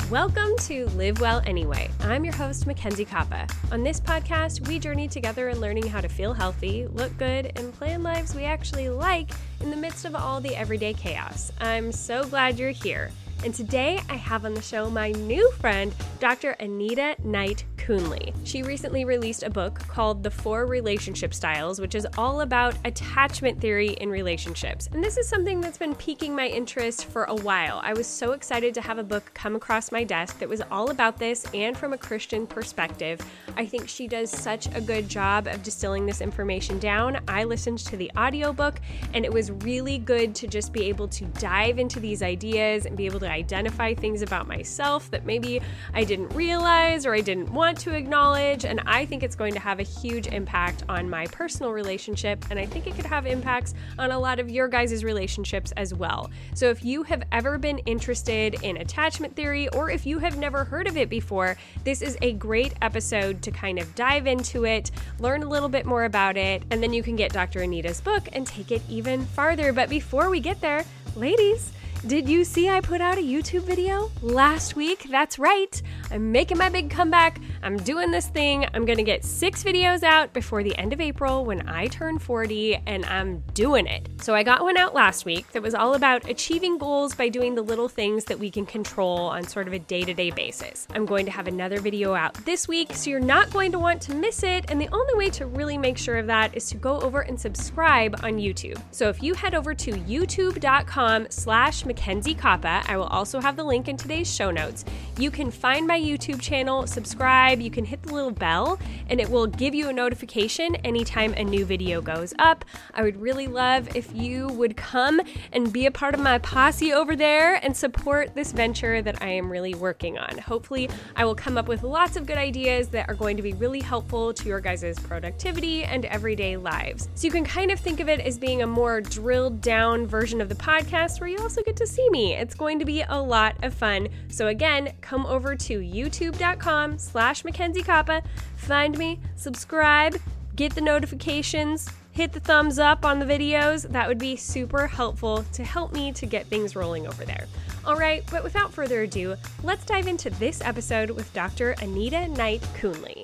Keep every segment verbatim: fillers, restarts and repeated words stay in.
Welcome to Live Well Anyway. I'm your host, Mackenzie Kappa. On this podcast, we journey together in learning how to feel healthy, look good, and plan lives we actually like in the midst of all the everyday chaos. I'm so glad you're here. And today I have on the show my new friend, Doctor Anita Knight Coonley. She recently released a book called The Four Relationship Styles, which is all about attachment theory in relationships. And this is something that's been piquing my interest for a while. I was so excited to have a book come across my desk that was all about this and from a Christian perspective. I think she does such a good job of distilling this information down. I listened to the audiobook and it was really good to just be able to dive into these ideas and be able to identify things about myself that maybe I didn't realize or I didn't want to acknowledge. And I think it's going to have a huge impact on my personal relationship. And I think it could have impacts on a lot of your guys' relationships as well. So if you have ever been interested in attachment theory, or if you have never heard of it before, this is a great episode to kind of dive into it, learn a little bit more about it, and then you can get Doctor Anita's book and take it even farther. But before we get there, ladies, did you see I put out a YouTube video last week? That's right. I'm making my big comeback. I'm doing this thing. I'm going to get six videos out before the end of April when I turn forty, and I'm doing it. So I got one out last week that was all about achieving goals by doing the little things that we can control on sort of a day-to-day basis. I'm going to have another video out this week, so you're not going to want to miss it. And the only way to really make sure of that is to go over and subscribe on YouTube. So if you head over to youtube.com slash Mackenzie Kappa. I will also have the link in today's show notes. You can find my YouTube channel, subscribe, you can hit the little bell, and it will give you a notification anytime a new video goes up. I would really love if you would come and be a part of my posse over there and support this venture that I am really working on. Hopefully, I will come up with lots of good ideas that are going to be really helpful to your guys' productivity and everyday lives. So you can kind of think of it as being a more drilled down version of the podcast where you also get to see me. It's going to be a lot of fun. So again, come over to youtube.com slash Mackenzie Kappa, find me, subscribe, get the notifications, hit the thumbs up on the videos. That would be super helpful to help me to get things rolling over there. All right, but without further ado, let's dive into this episode with Doctor Anita Knight Coonley.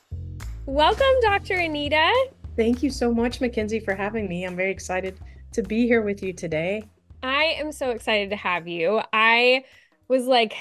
Welcome, Doctor Anita. Thank you so much, Mackenzie, for having me. I'm very excited to be here with you today. I am so excited to have you. I was like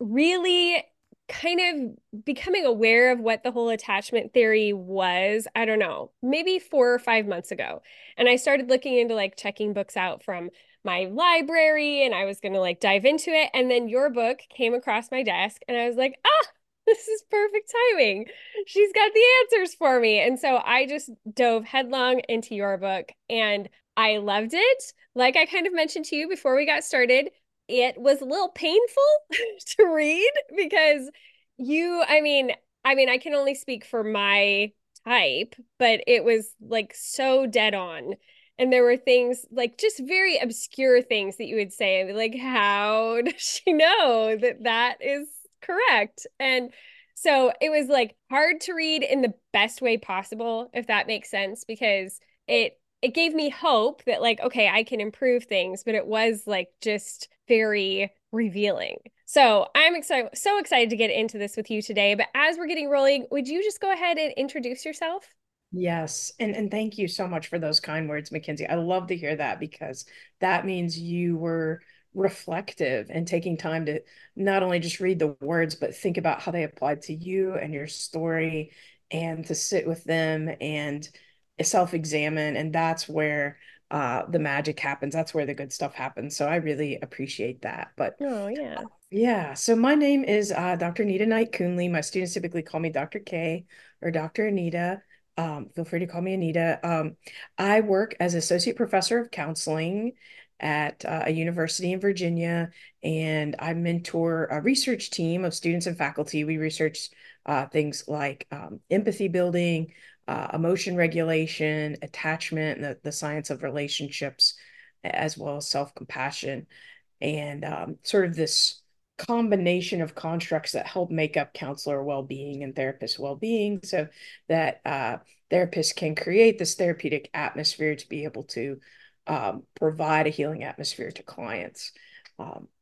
really kind of becoming aware of what the whole attachment theory was, I don't know, maybe four or five months ago. And I started looking into like checking books out from my library, and I was going to like dive into it. And then your book came across my desk and I was like, ah, this is perfect timing. She's got the answers for me. And so I just dove headlong into your book and I loved it. Like I kind of mentioned to you before we got started, it was a little painful to read because you, I mean, I mean, I can only speak for my type, but it was like so dead on. And there were things like just very obscure things that you would say, and be like, how does she know that that is correct? And so it was like hard to read in the best way possible, if that makes sense, because it it gave me hope that like, okay, I can improve things, but it was like just very revealing. So I'm excited, so excited to get into this with you today. But as we're getting rolling, would you just go ahead and introduce yourself? Yes. And, and thank you so much for those kind words, Mackenzie. I love to hear that because that means you were reflective and taking time to not only just read the words, but think about how they applied to you and your story and to sit with them and self-examine. And that's where uh, the magic happens. That's where the good stuff happens. So I really appreciate that. But Oh, yeah. yeah, so my name is uh, Doctor Anita Knight Coonley. My students typically call me Doctor K or Doctor Anita. Um, feel free to call me Anita. Um, I work as Associate Professor of Counseling at uh, a university in Virginia, and I mentor a research team of students and faculty. We research uh, things like um, empathy building, uh, emotion regulation, attachment, and the, the science of relationships, as well as self-compassion, and um, sort of this combination of constructs that help make up counselor well-being and therapist well-being so that uh, therapists can create this therapeutic atmosphere to be able to um, provide a healing atmosphere to clients. Um,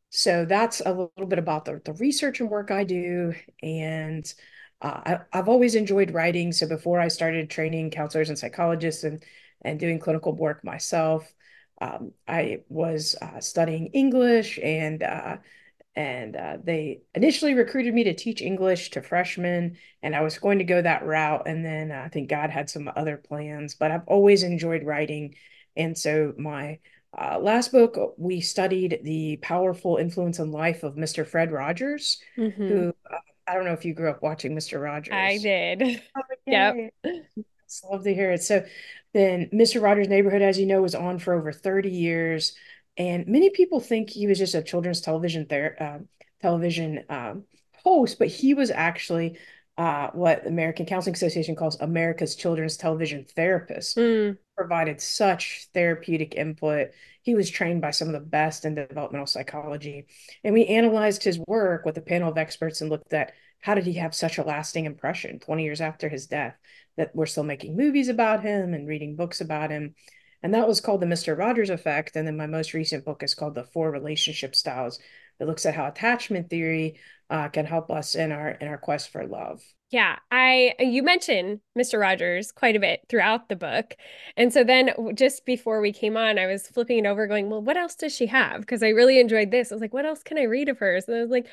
So that's a little bit about the, the research and work I do. And uh, I, I've always enjoyed writing. So before I started training counselors and psychologists and, and doing clinical work myself, um, I was uh, studying English and uh, and uh, they initially recruited me to teach English to freshmen, and I was going to go that route. And then uh, I think God had some other plans, but I've always enjoyed writing. And so my uh, last book, we studied the powerful influence and life of mister Fred Rogers, Hmm. who uh, I don't know if you grew up watching mister I Rogers. did. Oh, Yep. yay. Just love to hear it. So then mister Rogers' Neighborhood, as you know, was on for over thirty years. And many people think he was just a children's television ther uh, television um, host, but he was actually uh, what the American Counseling Association calls America's Children's Television Therapist. Mm. Provided such therapeutic input. He was trained by some of the best in developmental psychology. And we analyzed his work with a panel of experts and looked at how did he have such a lasting impression twenty years after his death, that we're still making movies about him and reading books about him. And that was called the mister Rogers Effect. And then my most recent book is called The Four Relationship Styles, that looks at how attachment theory uh, can help us in our in our quest for love. Yeah, I you mentioned mister Rogers quite a bit throughout the book. And so then just before we came on, I was flipping it over going, well, what else does she have? Because I really enjoyed this. I was like, what else can I read of hers? And I was like,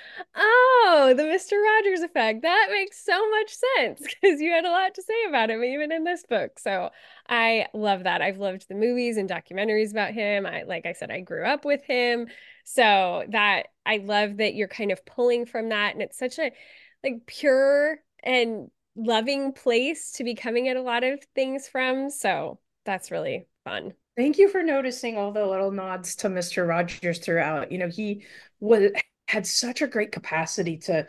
oh, the mister Rogers effect. That makes so much sense because you had a lot to say about him even in this book. So I love that. I've loved the movies and documentaries about him. I like I said, I grew up with him. So that I love that you're kind of pulling from that. And it's such a like pure and loving place to be coming at a lot of things from. So that's really fun. Thank you for noticing all the little nods to mister Rogers throughout. You know, he was had such a great capacity to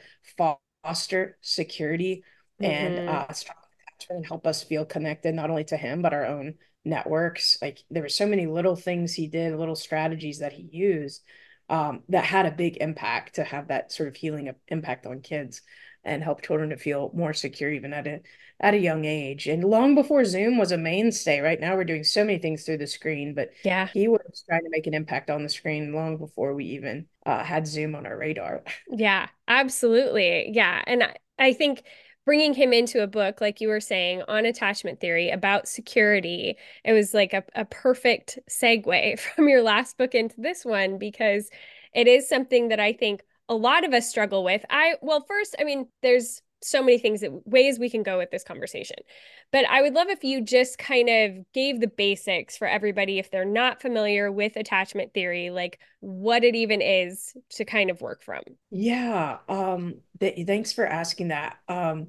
foster security and Hmm. uh, strong attachment and help us feel connected not only to him but our own networks. Like there were so many little things he did, little strategies that he used um, that had a big impact to have that sort of healing impact on kids and help children to feel more secure even at a at a young age. And long before Zoom was a mainstay, right now we're doing so many things through the screen, but Yeah. he was trying to make an impact on the screen long before we even uh, had Zoom on our radar. Yeah, absolutely. Yeah. And I, I think bringing him into a book, like you were saying, on attachment theory about security, it was like a, a perfect segue from your last book into this one because it is something that I think a lot of us struggle with. I, well, first, I mean, there's so many things that ways we can go with this conversation. But I would love if you just kind of gave the basics for everybody if they're not familiar with attachment theory, like what it even is to kind of work from. Yeah, um, th thanks for asking that. Um,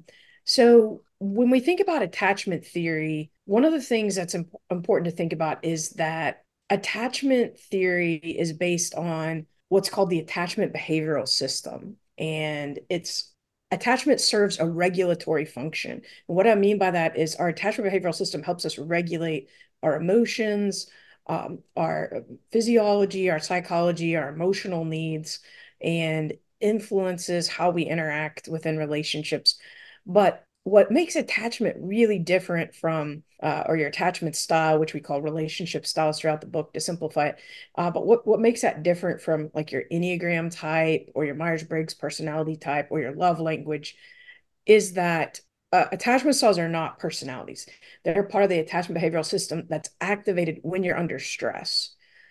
so when we think about attachment theory, one of the things that's imp important to think about is that attachment theory is based on what's called the attachment behavioral system. And it's attachment serves a regulatory function. And what I mean by that is our attachment behavioral system helps us regulate our emotions, um, our physiology, our psychology, our emotional needs, and influences how we interact within relationships. But what makes attachment really different from, uh, or your attachment style, which we call relationship styles throughout the book to simplify it. Uh, but what, what makes that different from like your Enneagram type or your Myers-Briggs personality type or your love language is that uh, attachment styles are not personalities. They're part of the attachment behavioral system that's activated when you're under stress.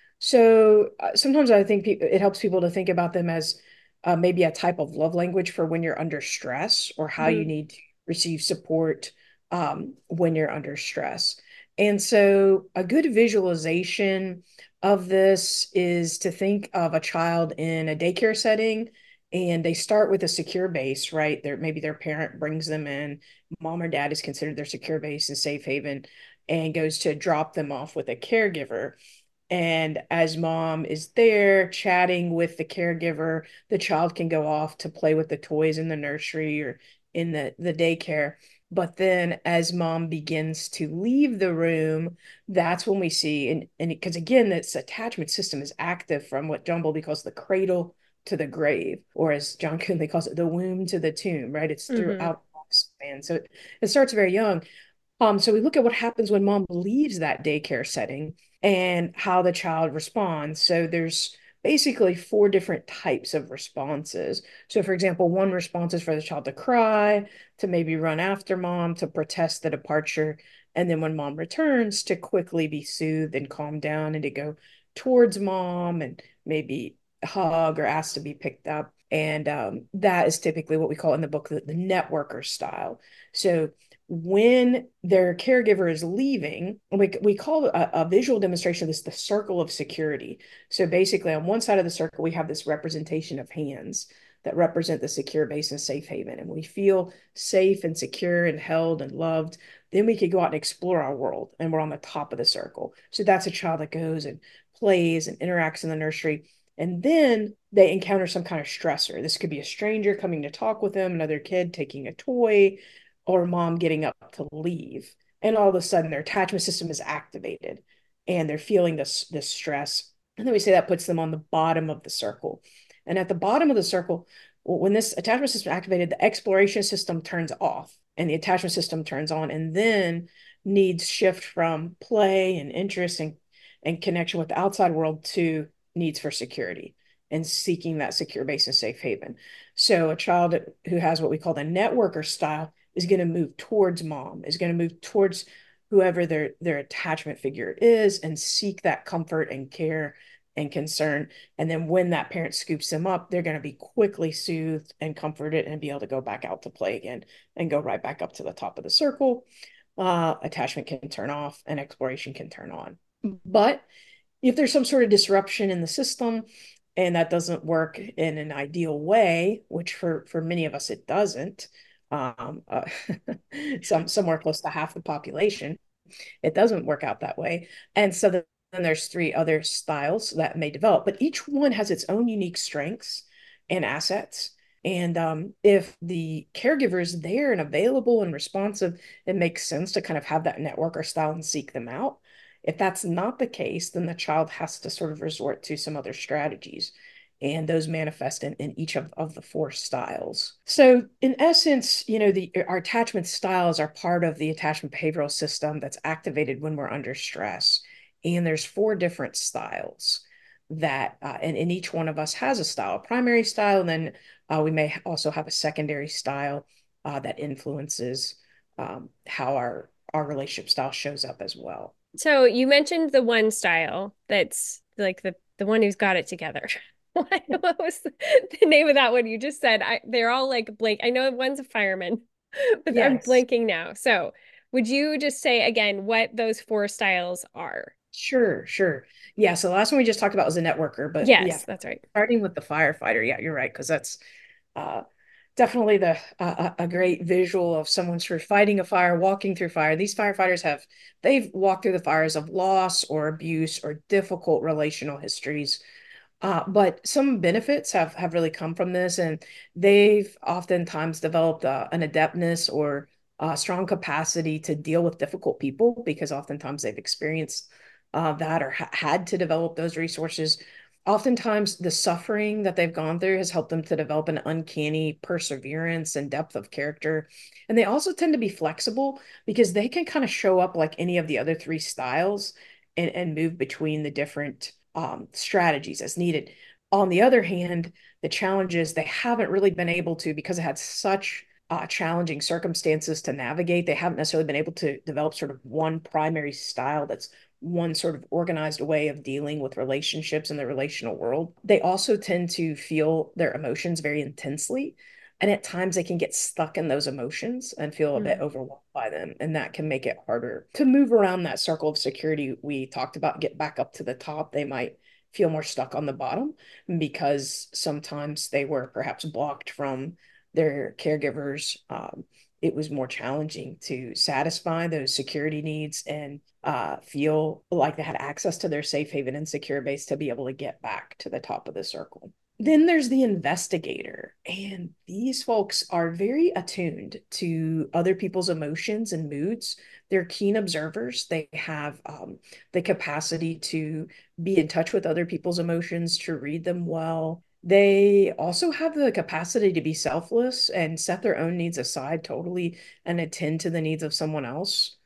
So uh, sometimes I think pe it helps people to think about them as uh, maybe a type of love language for when you're under stress or how you Mhm. need to receive support um, when you're under stress. And so a good visualization of this is to think of a child in a daycare setting and they start with a secure base, right? There, maybe their parent brings them in, mom or dad is considered their secure base and safe haven, and goes to drop them off with a caregiver. And as mom is there chatting with the caregiver, the child can go off to play with the toys in the nursery or in the, the daycare. But then as mom begins to leave the room, that's when we see, and and because again, this attachment system is active from what John Bowlby calls the cradle to the grave, or as John Coonley calls it, the womb to the tomb, right? It's Mhm. throughout span. So it, it starts very young. Um, so we look at what happens when mom leaves that daycare setting and how the child responds. So there's basically four different types of responses. So, for example, one response is for the child to cry, to maybe run after mom, to protest the departure. And then when mom returns, to quickly be soothed and calm down and to go towards mom and maybe hug or ask to be picked up. And um, that is typically what we call in the book the, the networker style. So when their caregiver is leaving, we, we call a, a visual demonstration of this the circle of security. So basically, on one side of the circle, we have this representation of hands that represent the secure base and safe haven. And we feel safe and secure and held and loved. Then we could go out and explore our world, and we're on the top of the circle. So that's a child that goes and plays and interacts in the nursery. And then they encounter some kind of stressor. This could be a stranger coming to talk with them, another kid taking a toy, or mom getting up to leave. And all of a sudden, their attachment system is activated and they're feeling this, this stress. And then we say that puts them on the bottom of the circle. And at the bottom of the circle, when this attachment system is activated, the exploration system turns off and the attachment system turns on. And then needs shift from play and interest and, and connection with the outside world to needs for security and seeking that secure base and safe haven. So a child who has what we call the networker style is going to move towards mom, is going to move towards whoever their their attachment figure is and seek that comfort and care and concern. And then when that parent scoops them up, they're going to be quickly soothed and comforted and be able to go back out to play again and go right back up to the top of the circle. Uh, attachment can turn off and exploration can turn on. But if there's some sort of disruption in the system and that doesn't work in an ideal way, which for, for many of us it doesn't, um, uh, some somewhere close to half the population, it doesn't work out that way. And so then there's three other styles that may develop, but each one has its own unique strengths and assets. And um, if the caregiver is there and available and responsive, it makes sense to kind of have that network or style and seek them out. If that's not the case, then the child has to sort of resort to some other strategies. And those manifest in, in each of, of the four styles. So in essence, you know, the our attachment styles are part of the attachment behavioral system that's activated when we're under stress. And there's four different styles that, uh, and, and each one of us has a style, a primary style, and then uh, we may also have a secondary style uh, that influences um, how our, our relationship style shows up as well. So you mentioned the one style that's like the the one who's got it together. What, what was the, the name of that one you just said? I, they're all like blank. I know one's a fireman, but I'm Yes. blanking now. So would you just say again what those four styles are? Sure, sure. Yeah, so the last one we just talked about was a networker, but yeah, Yes, that's right. starting with the firefighter, yeah, you're right, because that's uh, definitely the uh, a great visual of someone sort of fighting a fire, walking through fire. These firefighters have they've walked through the fires of loss or abuse or difficult relational histories. Uh, but some benefits have have really come from this, and they've oftentimes developed uh, an adeptness or a strong capacity to deal with difficult people because oftentimes they've experienced uh, that or ha had to develop those resources. Oftentimes, the suffering that they've gone through has helped them to develop an uncanny perseverance and depth of character. And they also tend to be flexible because they can kind of show up like any of the other three styles and, and move between the different um, strategies as needed. On the other hand, the challenge is they haven't really been able to, because it had such uh, challenging circumstances to navigate, they haven't necessarily been able to develop sort of one primary style that's one sort of organized way of dealing with relationships in the relational world. They also tend to feel their emotions very intensely. And at times they can get stuck in those emotions and feel a bit Mm. overwhelmed by them. And that can make it harder to move around that circle of security we talked about, get back up to the top. They might feel more stuck on the bottom because sometimes they were perhaps blocked from their caregivers. Um, it was more challenging to satisfy those security needs and uh, feel like they had access to their safe haven and secure base to be able to get back to the top of the circle. Then there's the investigator, and these folks are very attuned to other people's emotions and moods. They're keen observers. They have um, the capacity to be in touch with other people's emotions, to read them well. They also have the capacity to be selfless and set their own needs aside totally and attend to the needs of someone else.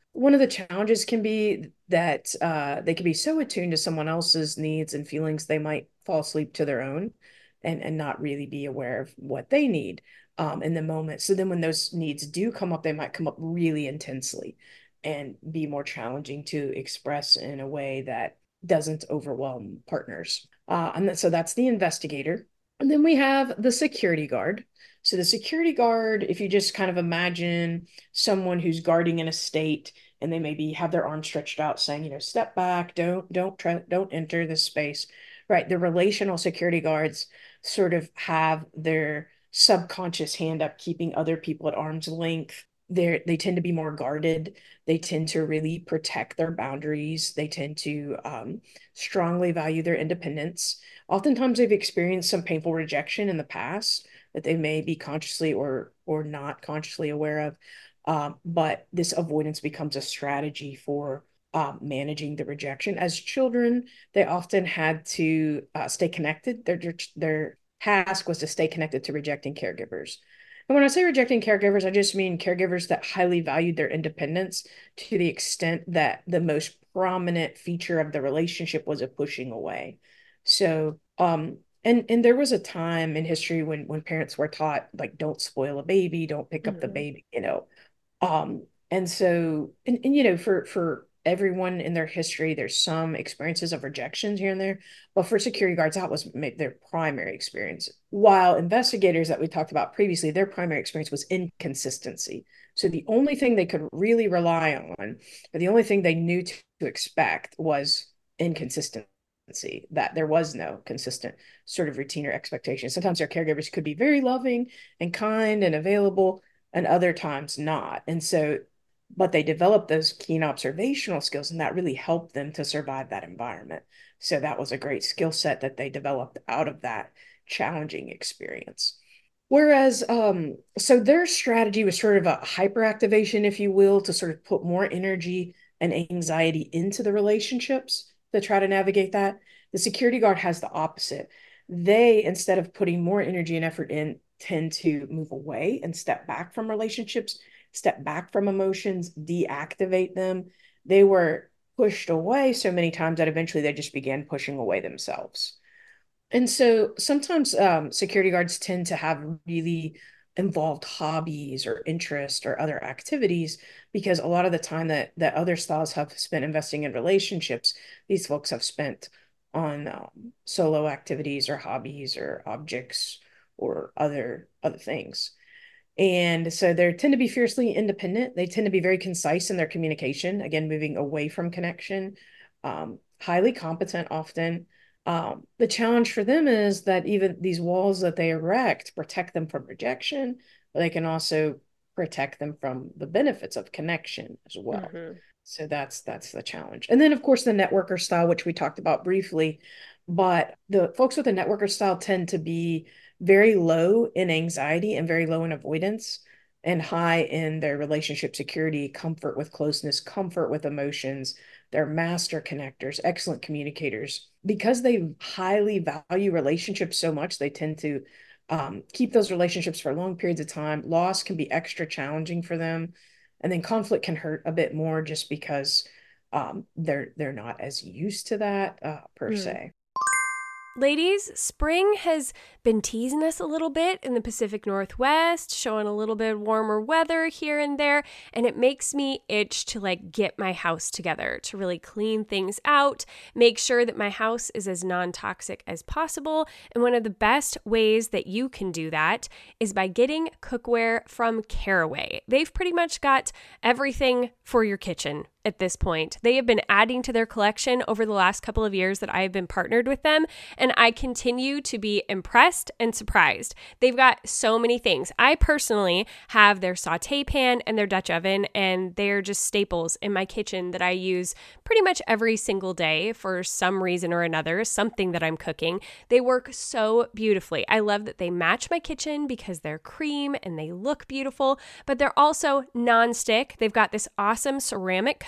one of the challenges can be that uh, they can be so attuned to someone else's needs and feelings, they might fall asleep to their own and, and not really be aware of what they need um, in the moment. So then when those needs do come up, they might come up really intensely and be more challenging to express in a way that doesn't overwhelm partners. Uh, and so that's the investigator. And then we have the security guard. So the security guard, if you just kind of imagine someone who's guarding an estate and they maybe have their arms stretched out saying, you know, step back, don't don't try don't enter this space. Right. The relational security guards sort of have their subconscious hand up, keeping other people at arm's length. They're, they tend to be more guarded. They tend to really protect their boundaries. They tend to um, strongly value their independence. Oftentimes, they've experienced some painful rejection in the past that they may be consciously or or not consciously aware of. Um, but this avoidance becomes a strategy for um, managing the rejection. As children, they often had to uh, stay connected. Their their task was to stay connected to rejecting caregivers. And when I say rejecting caregivers, I just mean caregivers that highly valued their independence to the extent that the most prominent feature of the relationship was a pushing away. So, um, and and there was a time in history when when parents were taught like don't spoil a baby, don't pick up the Mm-hmm. baby, you know. Um, and so and, and you know, for for everyone in their history, there's some experiences of rejections here and there. But for security guards, that was their primary experience. While investigators that we talked about previously, their primary experience was inconsistency. So the only thing they could really rely on, or the only thing they knew to, to expect was inconsistency, that there was no consistent sort of routine or expectation. Sometimes their caregivers could be very loving and kind and available, and other times not. And so, but they developed those keen observational skills, and that really helped them to survive that environment. So that was a great skill set that they developed out of that challenging experience. Whereas, um, so their strategy was sort of a hyperactivation, if you will, to sort of put more energy and anxiety into the relationships to try to navigate that. The security guard has the opposite. They, instead of putting more energy and effort in, tend to move away and step back from relationships, step back from emotions, deactivate them. They were pushed away so many times that eventually they just began pushing away themselves. And so sometimes um, security guards tend to have really involved hobbies or interest or other activities because a lot of the time that that other styles have spent investing in relationships, these folks have spent on um, solo activities or hobbies or objects or other other things. And so they tend to be fiercely independent. They tend to be very concise in their communication, again, moving away from connection, um, highly competent often. Um, the challenge for them is that even these walls that they erect protect them from rejection, but they can also protect them from the benefits of connection as well. Mm-hmm. So that's that's the challenge. And then of course the networker style, which we talked about briefly, but the folks with the networker style tend to be very low in anxiety and very low in avoidance and high in their relationship security, comfort with closeness, comfort with emotions. They're master connectors, excellent communicators. Because they highly value relationships so much, they tend to um, keep those relationships for long periods of time. Loss can be extra challenging for them. And then conflict can hurt a bit more just because um, they're they're not as used to that uh, per Mm. se. Ladies, spring has been teasing us a little bit in the Pacific Northwest, showing a little bit warmer weather here and there, and it makes me itch to like get my house together, to really clean things out, make sure that my house is as non-toxic as possible. And one of the best ways that you can do that is by getting cookware from Caraway. They've pretty much got everything for your kitchen at this point. They have been adding to their collection over the last couple of years that I have been partnered with them, and I continue to be impressed and surprised. They've got so many things. I personally have their saute pan and their Dutch oven, and they're just staples in my kitchen that I use pretty much every single day for some reason or another, something that I'm cooking. They work so beautifully. I love that they match my kitchen because they're cream and they look beautiful, but they're also non-stick. They've got this awesome ceramic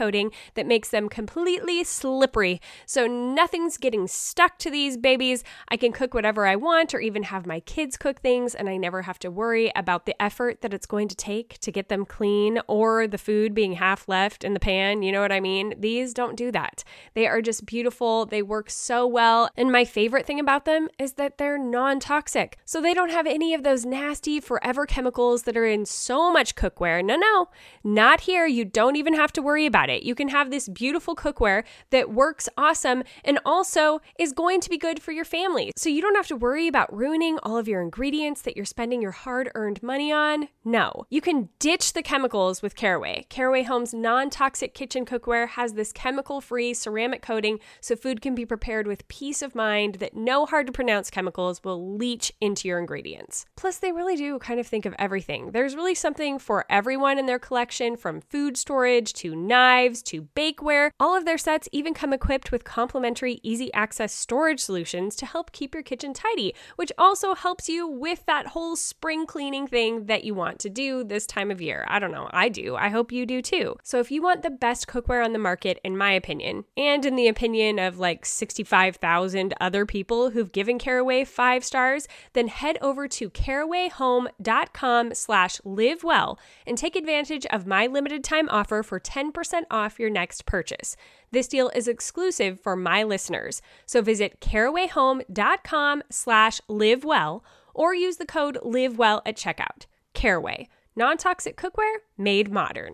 coating that makes them completely slippery. So nothing's getting stuck to these babies. I can cook whatever I want or even have my kids cook things, and I never have to worry about the effort that it's going to take to get them clean or the food being half left in the pan. You know what I mean? These don't do that. They are just beautiful. They work so well. And my favorite thing about them is that they're non-toxic. So they don't have any of those nasty forever chemicals that are in so much cookware. No, no, not here. You don't even have to worry about it. You can have this beautiful cookware that works awesome and also is going to be good for your family. So you don't have to worry about ruining all of your ingredients that you're spending your hard-earned money on. No, you can ditch the chemicals with Caraway. Caraway Home's non-toxic kitchen cookware has this chemical-free ceramic coating so food can be prepared with peace of mind that no hard-to-pronounce chemicals will leach into your ingredients. Plus, they really do kind of think of everything. There's really something for everyone in their collection, from food storage to knives to bakeware. All of their sets even come equipped with complimentary easy access storage solutions to help keep your kitchen tidy, which also helps you with that whole spring cleaning thing that you want to do this time of year. I don't know, I do. I hope you do too. So if you want the best cookware on the market, in my opinion, and in the opinion of like sixty-five thousand other people who've given Caraway five stars, then head over to carawayhome.com slash live well and take advantage of my limited time offer for ten percent off your next purchase. This deal is exclusive for my listeners. So visit carawayhome.com slash live well or use the code LIVEWELL at checkout. Caraway, non-toxic cookware made modern.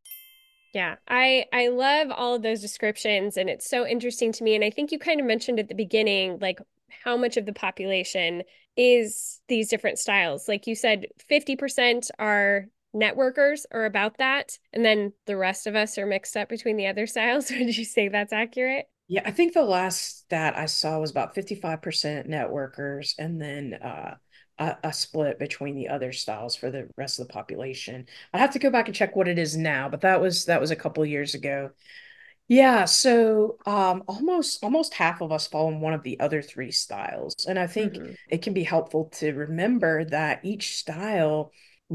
Yeah, I I love all of those descriptions, and it's so interesting to me. And I think you kind of mentioned at the beginning, like how much of the population is these different styles. Like you said, fifty percent are networkers or about that, and then the rest of us are mixed up between the other styles. Would you say that's accurate? Yeah, I think the last stat I saw was about fifty-five percent networkers and then uh, a, a split between the other styles for the rest of the population. I have to go back and check what it is now, but that was that was a couple years ago. Yeah, so um, almost almost half of us fall in one of the other three styles, and I think Mm-hmm. it can be helpful to remember that each style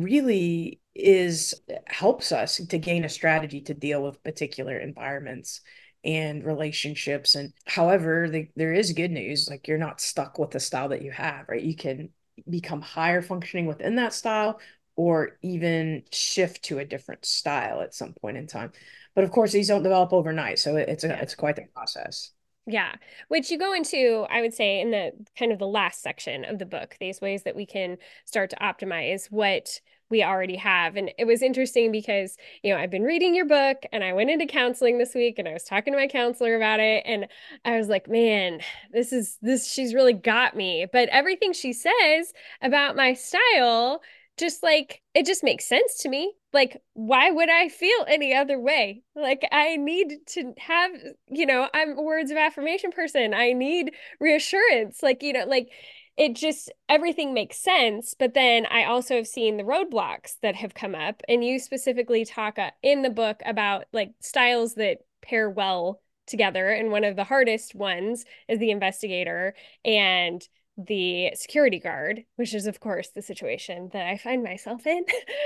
really is helps us to gain a strategy to deal with particular environments and relationships. And however, the, there is good news, like you're not stuck with the style that you have, right? You can become higher functioning within that style or even shift to a different style at some point in time. But of course, these don't develop overnight, so it's a Yeah. it's quite the process. Yeah, which you go into, I would say, in the kind of the last section of the book, these ways that we can start to optimize what we already have. And it was interesting because, you know, I've been reading your book and I went into counseling this week and I was talking to my counselor about it. And I was like, man, this is this, she's really got me. But everything she says about my style, just like, it just makes sense to me. Like, why would I feel any other way? Like, I need to have, you know, I'm a words of affirmation person. I need reassurance. Like, you know, like it just, everything makes sense. But then I also have seen the roadblocks that have come up. And you specifically talk uh, in the book about like styles that pair well together. And one of the hardest ones is the investigator and the security guard, which is of course the situation that I find myself in.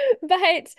But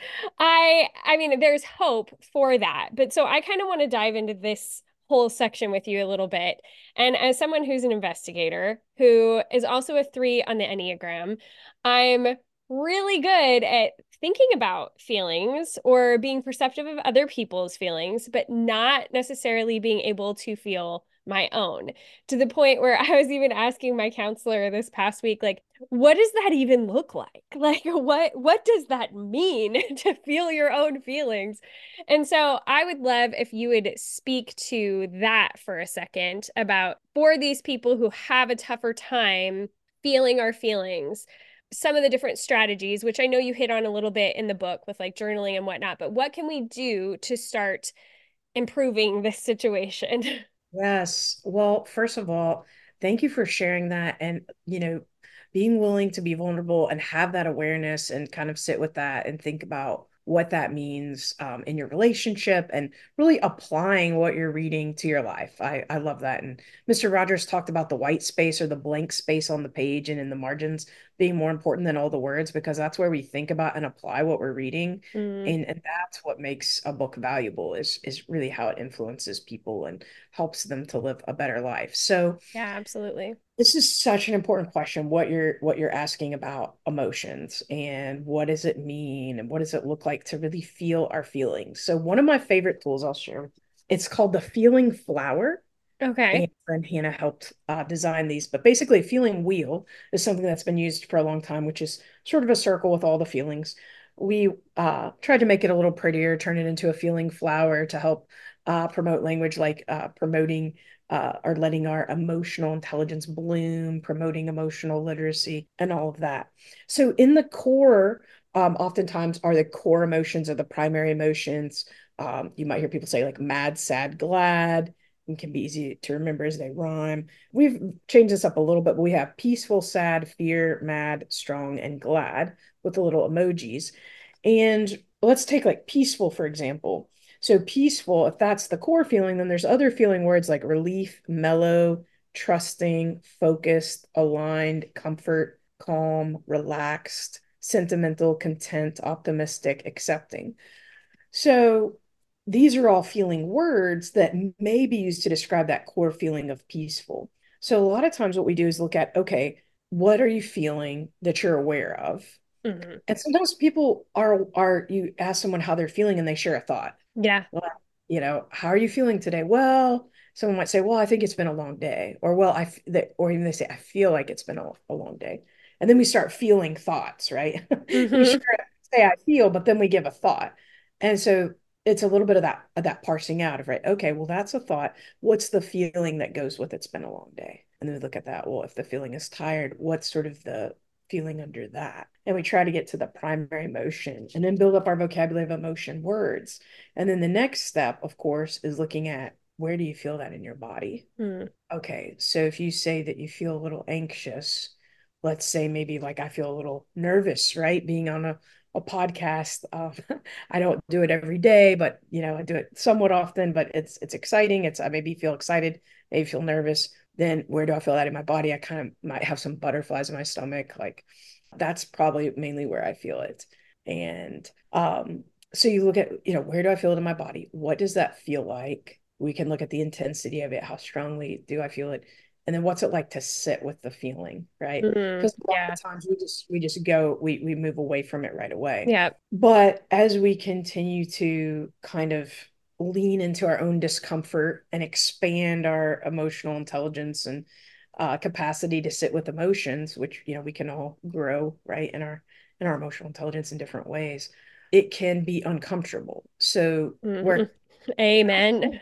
I I mean there's hope for that. But so I kind of want to dive into this whole section with you a little bit. And as someone who's an investigator who is also a three on the Enneagram, I'm really good at thinking about feelings or being perceptive of other people's feelings, but not necessarily being able to feel my own, to the point where I was even asking my counselor this past week, like, what does that even look like? Like, what what does that mean to feel your own feelings? And so I would love if you would speak to that for a second about for these people who have a tougher time feeling our feelings, some of the different strategies, which I know you hit on a little bit in the book with like journaling and whatnot, but what can we do to start improving this situation? Yes. Well, first of all, thank you for sharing that and, you know, being willing to be vulnerable and have that awareness and kind of sit with that and think about what that means um, in your relationship and really applying what you're reading to your life. I, I love that. And mister Rogers talked about the white space or the blank space on the page and in the margins being more important than all the words, because that's where we think about and apply what we're reading. Mm, And, and that's what makes a book valuable is is really how it influences people and helps them to live a better life. So yeah, absolutely. this is such an important question, what you're what you're asking about emotions and what does it mean and what does it look like to really feel our feelings. So one of my favorite tools I'll share with you, it's called the Feeling Flower. Okay. And friend Hannah helped uh, design these. But basically, a feeling wheel is something that's been used for a long time, which is sort of a circle with all the feelings. We uh, tried to make it a little prettier, turn it into a feeling flower to help uh, promote language like uh, promoting uh, or letting our emotional intelligence bloom, promoting emotional literacy, and all of that. So, in the core, um, oftentimes are the core emotions or the primary emotions. Um, you might hear people say like mad, sad, glad, and can be easy to remember as they rhyme. We've changed this up a little bit, but we have peaceful, sad, fear, mad, strong, and glad with the little emojis. And let's take like peaceful, for example. So peaceful, if that's the core feeling, then there's other feeling words like relief, mellow, trusting, focused, aligned, comfort, calm, relaxed, sentimental, content, optimistic, accepting. So these are all feeling words that may be used to describe that core feeling of peaceful. So a lot of times what we do is look at, okay, what are you feeling that you're aware of? Hmm. And sometimes people are are you ask someone how they're feeling and they share a thought. Yeah. Well, you know, how are you feeling today? Well, someone might say, well, I think it's been a long day. Or, well, I, f- that, or even they say, I feel like it's been a, a long day. And then we start feeling thoughts, right? We Hmm. sure say I feel, but then we give a thought. And so it's a little bit of that, of that parsing out of, right? Okay, well, that's a thought. What's the feeling that goes with it's been a long day? And then we look at that. Well, if the feeling is tired, what's sort of the feeling under that? And we try to get to the primary emotion and then build up our vocabulary of emotion words. And then the next step, of course, is looking at where do you feel that in your body? Mm. Okay, so if you say that you feel a little anxious, let's say maybe like I feel a little nervous, right? Being on a, a podcast. Um, I don't do it every day, but you know, I do it somewhat often, but it's it's exciting. It's I maybe feel excited, maybe feel nervous. Then where do I feel that in my body? I kind of might have some butterflies in my stomach. Like that's probably mainly where I feel it. And um, so you look at, you know, where do I feel it in my body? What does that feel like? We can look at the intensity of it. How strongly do I feel it? And then what's it like to sit with the feeling, right? Mm. Because a lot Yeah. of times we just we just go, we we move away from it right away. Yeah. But as we continue to kind of lean into our own discomfort and expand our emotional intelligence and uh, capacity to sit with emotions, which you know we can all grow, right, in our in our emotional intelligence in different ways, it can be uncomfortable. So Hmm. we're Amen.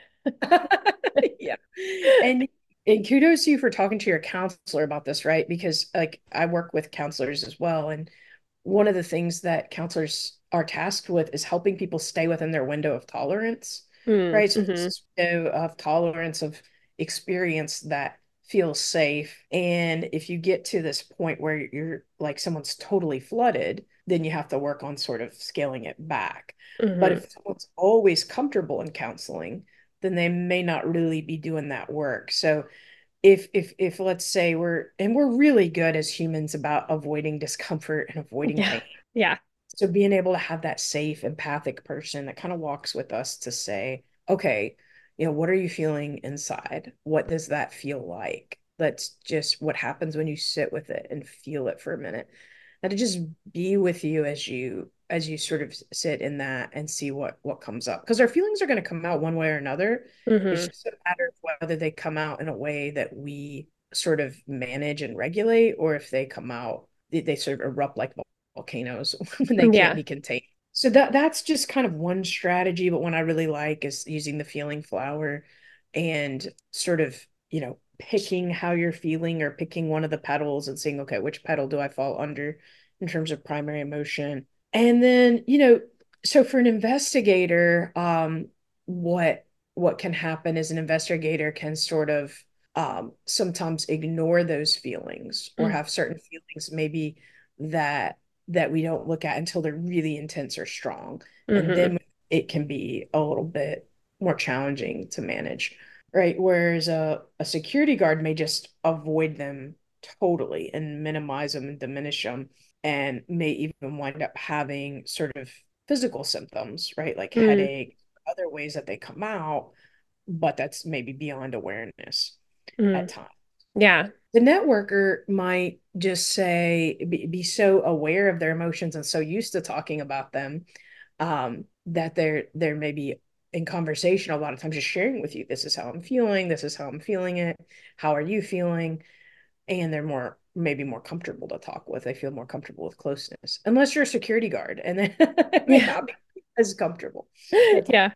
yeah. And and kudos to you for talking to your counselor about this, right? Because like I work with counselors as well. And one of the things that counselors are tasked with is helping people stay within their window of tolerance, Mm. right? So Hmm. this window of tolerance of experience that feels safe. And if you get to this point where you're like someone's totally flooded, then you have to work on sort of scaling it back. But Hmm. if someone's always comfortable in counseling, then they may not really be doing that work. So if if if let's say we're and we're really good as humans about avoiding discomfort and avoiding Yeah. pain. Yeah. So being able to have that safe, empathic person that kind of walks with us to say, okay, you know, what are you feeling inside? What does that feel like? That's just what happens when you sit with it and feel it for a minute. And to just be with you as you as you sort of sit in that and see what what comes up. Because our feelings are going to come out one way or another. It's Hmm. just a matter of whether they come out in a way that we sort of manage and regulate, or if they come out, they, they sort of erupt like volcanoes when they can't Yeah. be contained. So that that's just kind of one strategy, but one I really like is using the feeling flower and sort of, you know, picking how you're feeling or picking one of the petals and saying, okay, which petal do I fall under in terms of primary emotion? And then, you know, so for an investigator, um, what what can happen is an investigator can sort of um, sometimes ignore those feelings or have certain feelings maybe that that we don't look at until they're really intense or strong. And Hmm. then it can be a little bit more challenging to manage, right? Whereas a, a security guard may just avoid them totally and minimize them and diminish them, and may even wind up having sort of physical symptoms, right? Like Mm, headache, other ways that they come out, but that's maybe beyond awareness at mm. times. Yeah. The networker might just say, be, be so aware of their emotions and so used to talking about them, um, that they're they're maybe in conversation a lot of times just sharing with you, this is how I'm feeling, this is how I'm feeling it, how are you feeling? And they're more maybe more comfortable to talk with. They feel more comfortable with closeness. Unless you're a security guard, and then it may Yeah. not be as comfortable. But Yeah.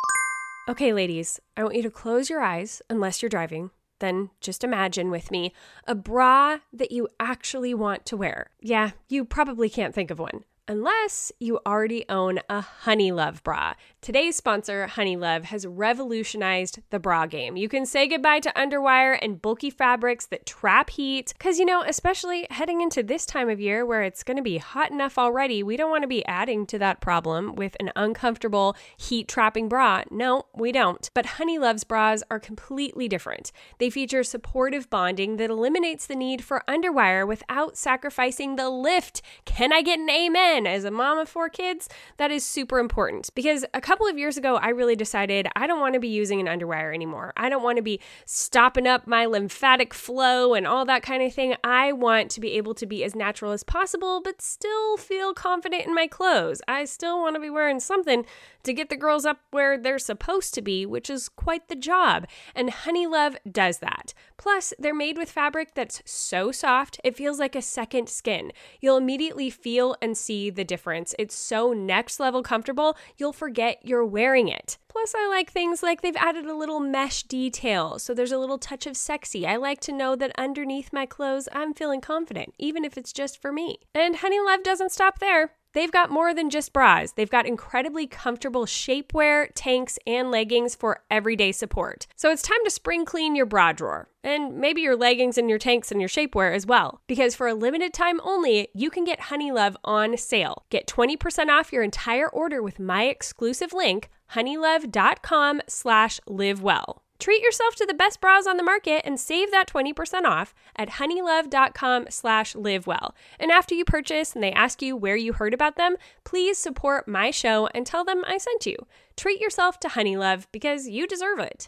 Okay, ladies, I want you to close your eyes unless you're driving. Then just imagine with me a bra that you actually want to wear. Yeah, you probably can't think of one. Unless you already own a Honeylove bra. Today's sponsor, Honeylove, has revolutionized the bra game. You can say goodbye to underwire and bulky fabrics that trap heat. Because, you know, especially heading into this time of year where it's going to be hot enough already, we don't want to be adding to that problem with an uncomfortable heat trapping bra. No, we don't. But Honeylove's bras are completely different. They feature supportive bonding that eliminates the need for underwire without sacrificing the lift. Can I get an amen? As a mom of four kids, that is super important because a couple of years ago, I really decided I don't want to be using an underwire anymore. I don't want to be stopping up my lymphatic flow and all that kind of thing. I want to be able to be as natural as possible, but still feel confident in my clothes. I still want to be wearing something to get the girls up where they're supposed to be, which is quite the job. And Honeylove does that. Plus, they're made with fabric that's so soft, it feels like a second skin. You'll immediately feel and see the difference. It's so next level comfortable, you'll forget you're wearing it. Plus, I like things like they've added a little mesh detail, so there's a little touch of sexy. I like to know that underneath my clothes, I'm feeling confident, even if it's just for me. And Honeylove doesn't stop there. They've got more than just bras. They've got incredibly comfortable shapewear, tanks, and leggings for everyday support. So it's time to spring clean your bra drawer. And maybe your leggings and your tanks and your shapewear as well. Because for a limited time only, you can get Honeylove on sale. Get twenty percent off your entire order with my exclusive link, honeylove.com slash livewell. Treat yourself to the best bras on the market and save that twenty percent off at honeylove.com slash livewell. And after you purchase and they ask you where you heard about them, please support my show and tell them I sent you. Treat yourself to Honeylove because you deserve it.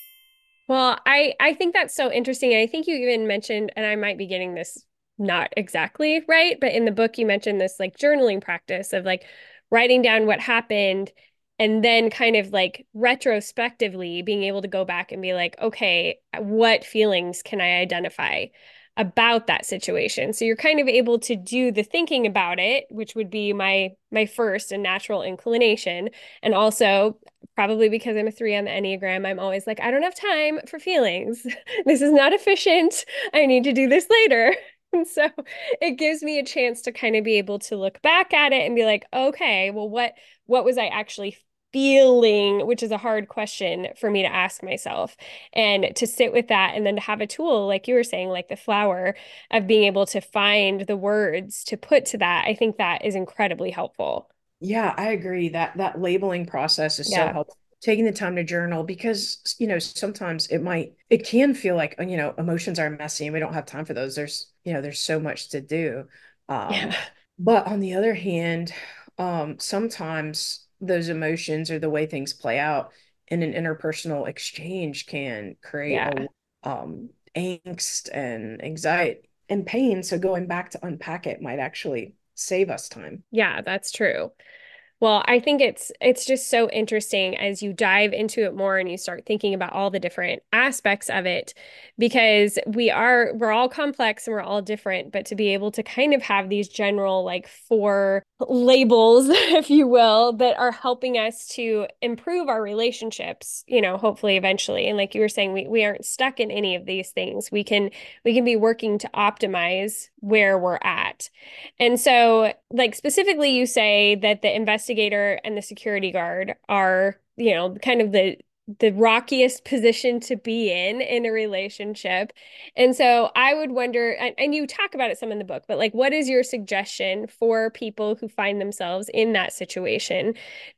Well, I, I think that's so interesting. And I think you even mentioned, and I might be getting this not exactly right, but in the book you mentioned this like journaling practice of like writing down what happened and then kind of like retrospectively being able to go back and be like, okay, what feelings can I identify about that situation? So you're kind of able to do the thinking about it, which would be my my first and natural inclination. And also probably because I'm a three on the Enneagram, I'm always like, I don't have time for feelings. This is not efficient. I need to do this later. And so it gives me a chance to kind of be able to look back at it and be like, okay, well, what what was I actually feeling, which is a hard question for me to ask myself, and to sit with that and then to have a tool like you were saying, like the flower, of being able to find the words to put to that. I think that is incredibly helpful. yeah, I agree that that labeling process is so Yeah. helpful. Taking the time to journal because, you know, sometimes it might, it can feel like, you know, emotions are messy and we don't have time for those. There's, you know, there's so much to do. Yeah. Um, but on the other hand, um, sometimes those emotions or the way things play out in an interpersonal exchange can create Yeah. a um angst and anxiety and pain. So going back to unpack it might actually save us time. Yeah, that's true. Well, I think it's it's just so interesting as you dive into it more and you start thinking about all the different aspects of it because we are we're all complex and we're all different, but to be able to kind of have these general like four labels, if you will, that are helping us to improve our relationships, you know, hopefully eventually. And like you were saying, we we aren't stuck in any of these things. We can we can be working to optimize where we're at. And so, like specifically, you say that the investigator and the security guard are, you know, kind of the the rockiest position to be in in a relationship. And so I would wonder, and, and you talk about it some in the book, but like, what is your suggestion for people who find themselves in that situation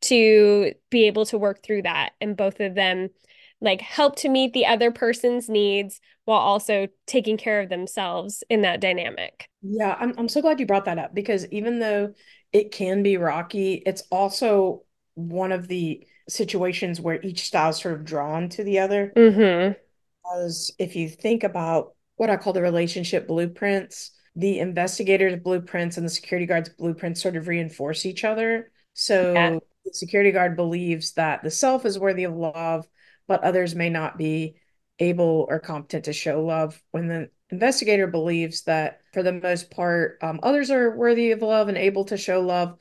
to be able to work through that and both of them like help to meet the other person's needs while also taking care of themselves in that dynamic. Yeah, I'm I'm so glad you brought that up because even though it can be rocky, it's also one of the situations where each style is sort of drawn to the other. Mm-hmm. Because if you think about what I call the relationship blueprints, the investigator's blueprints and the security guard's blueprints sort of reinforce each other. Yeah. So the security guard believes that the self is worthy of love, but others may not be able or competent to show love. When the investigator believes that, for the most part, um, others are worthy of love and able to show love,